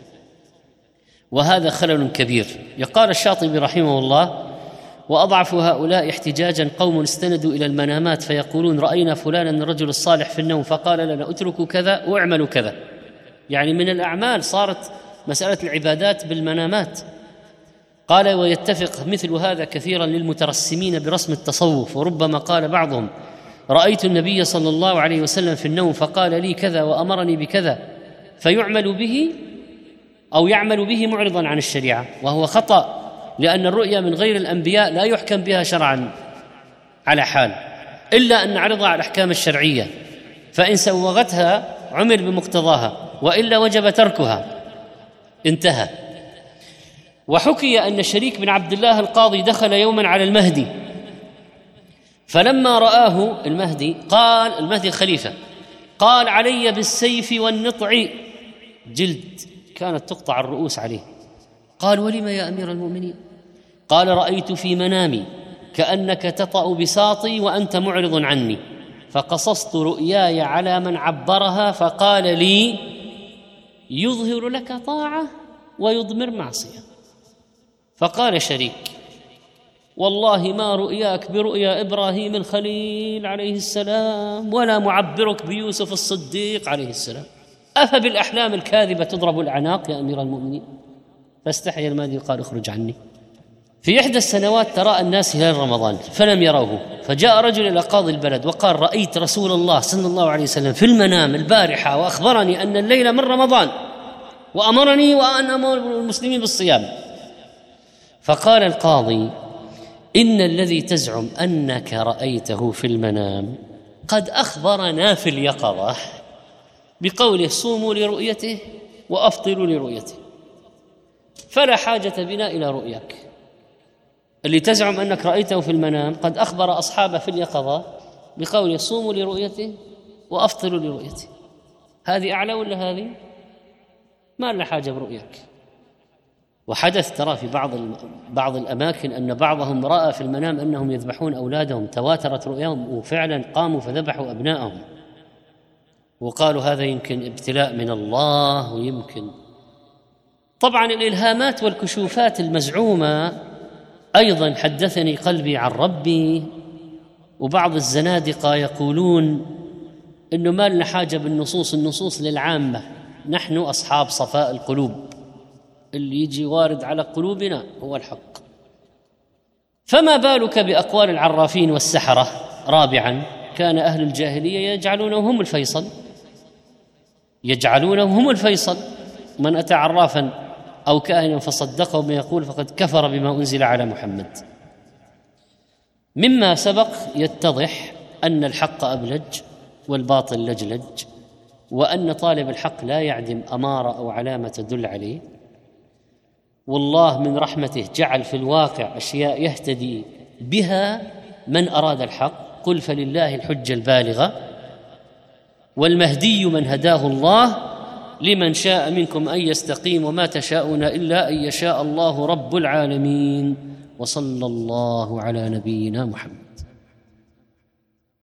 وهذا خلل كبير. يقال الشاطبي رحمه الله: وأضعف هؤلاء احتجاجا قوم استندوا إلى المنامات فيقولون رأينا فلانا الرجل الصالح في النوم فقال لنا اتركوا كذا واعملوا كذا. يعني من الأعمال صارت مسألة العبادات بالمنامات. قال: ويتفق مثل هذا كثيرا للمترسمين برسم التصوف، وربما قال بعضهم: رأيت النبي صلى الله عليه وسلم في النوم فقال لي كذا وأمرني بكذا، فيعمل به أو يعمل به معرضا عن الشريعة، وهو خطأ، لأن الرؤيا من غير الأنبياء لا يحكم بها شرعا على حال، إلا أن نعرضها على الأحكام الشرعية، فإن سوغتها عمل بمقتضاها، وإلا وجب تركها، انتهى. وحكي أن شريك بن عبد الله القاضي دخل يوما على المهدي، فلما رآه المهدي قال، المهدي الخليفة، قال: علي بالسيف والنطع، جلد كانت تقطع الرؤوس عليه. قال: ولم يا أمير المؤمنين؟ قال: رأيت في منامي كأنك تطأ بساطي وأنت معرض عني، فقصصت رؤياي على من عبرها فقال لي: يظهر لك طاعة ويضمر معصية. فقال شريك: والله ما رؤياك برؤيا إبراهيم الخليل عليه السلام ولا معبرك بيوسف الصديق عليه السلام، أفبالأحلام الكاذبة تضرب الأعناق يا أمير المؤمنين؟ فاستحيا المهدي وقال: اخرج عني. في إحدى السنوات تراءى الناس هلال رمضان فلم يروه، فجاء رجل إلى قاضي البلد وقال: رأيت رسول الله صلى الله عليه وسلم في المنام البارحة وأخبرني أن الليلة من رمضان وأمرني وأن أمر المسلمين بالصيام. فقال القاضي: إن الذي تزعم أنك رأيته في المنام قد أخبرنا في اليقظة بقوله: صوموا لرؤيته وأفطروا لرؤيته، فلا حاجة بنا إلى رؤياك. اللي تزعم أنك رأيته في المنام قد أخبر أصحابه في اليقظة بقوله: صوموا لرؤيته وأفطروا لرؤيته. هذه أعلى ولا هذه؟ ما لنا حاجة برؤياك. وحدث ترى في بعض الأماكن أن بعضهم رأى في المنام أنهم يذبحون أولادهم، تواترت رؤياهم وفعلا قاموا فذبحوا أبنائهم، وقالوا هذا يمكن ابتلاء من الله. ويمكن طبعا الإلهامات والكشوفات المزعومة أيضا حدثني قلبي عن ربي. وبعض الزنادقة يقولون إنه ما لنا حاجة بالنصوص، النصوص للعامة، نحن أصحاب صفاء القلوب، اللي يجي وارد على قلوبنا هو الحق. فما بالك بأقوال العرافين والسحرة؟ رابعا، كان أهل الجاهلية يجعلونهم هم الفيصل، من أتى عرافا أو كاهنا فصدقه بما يقول فقد كفر بما أنزل على محمد. مما سبق يتضح أن الحق أبلج والباطل لجلج، وأن طالب الحق لا يعدم أمارة أو علامة تدل عليه. والله من رحمته جعل في الواقع أشياء يهتدي بها من أراد الحق. قل فلله الحجة البالغة، والمهدي من هداه الله، لمن شاء منكم أن يستقيم، وما تشاءون إلا أن يشاء الله رب العالمين. وصلى الله على نبينا محمد.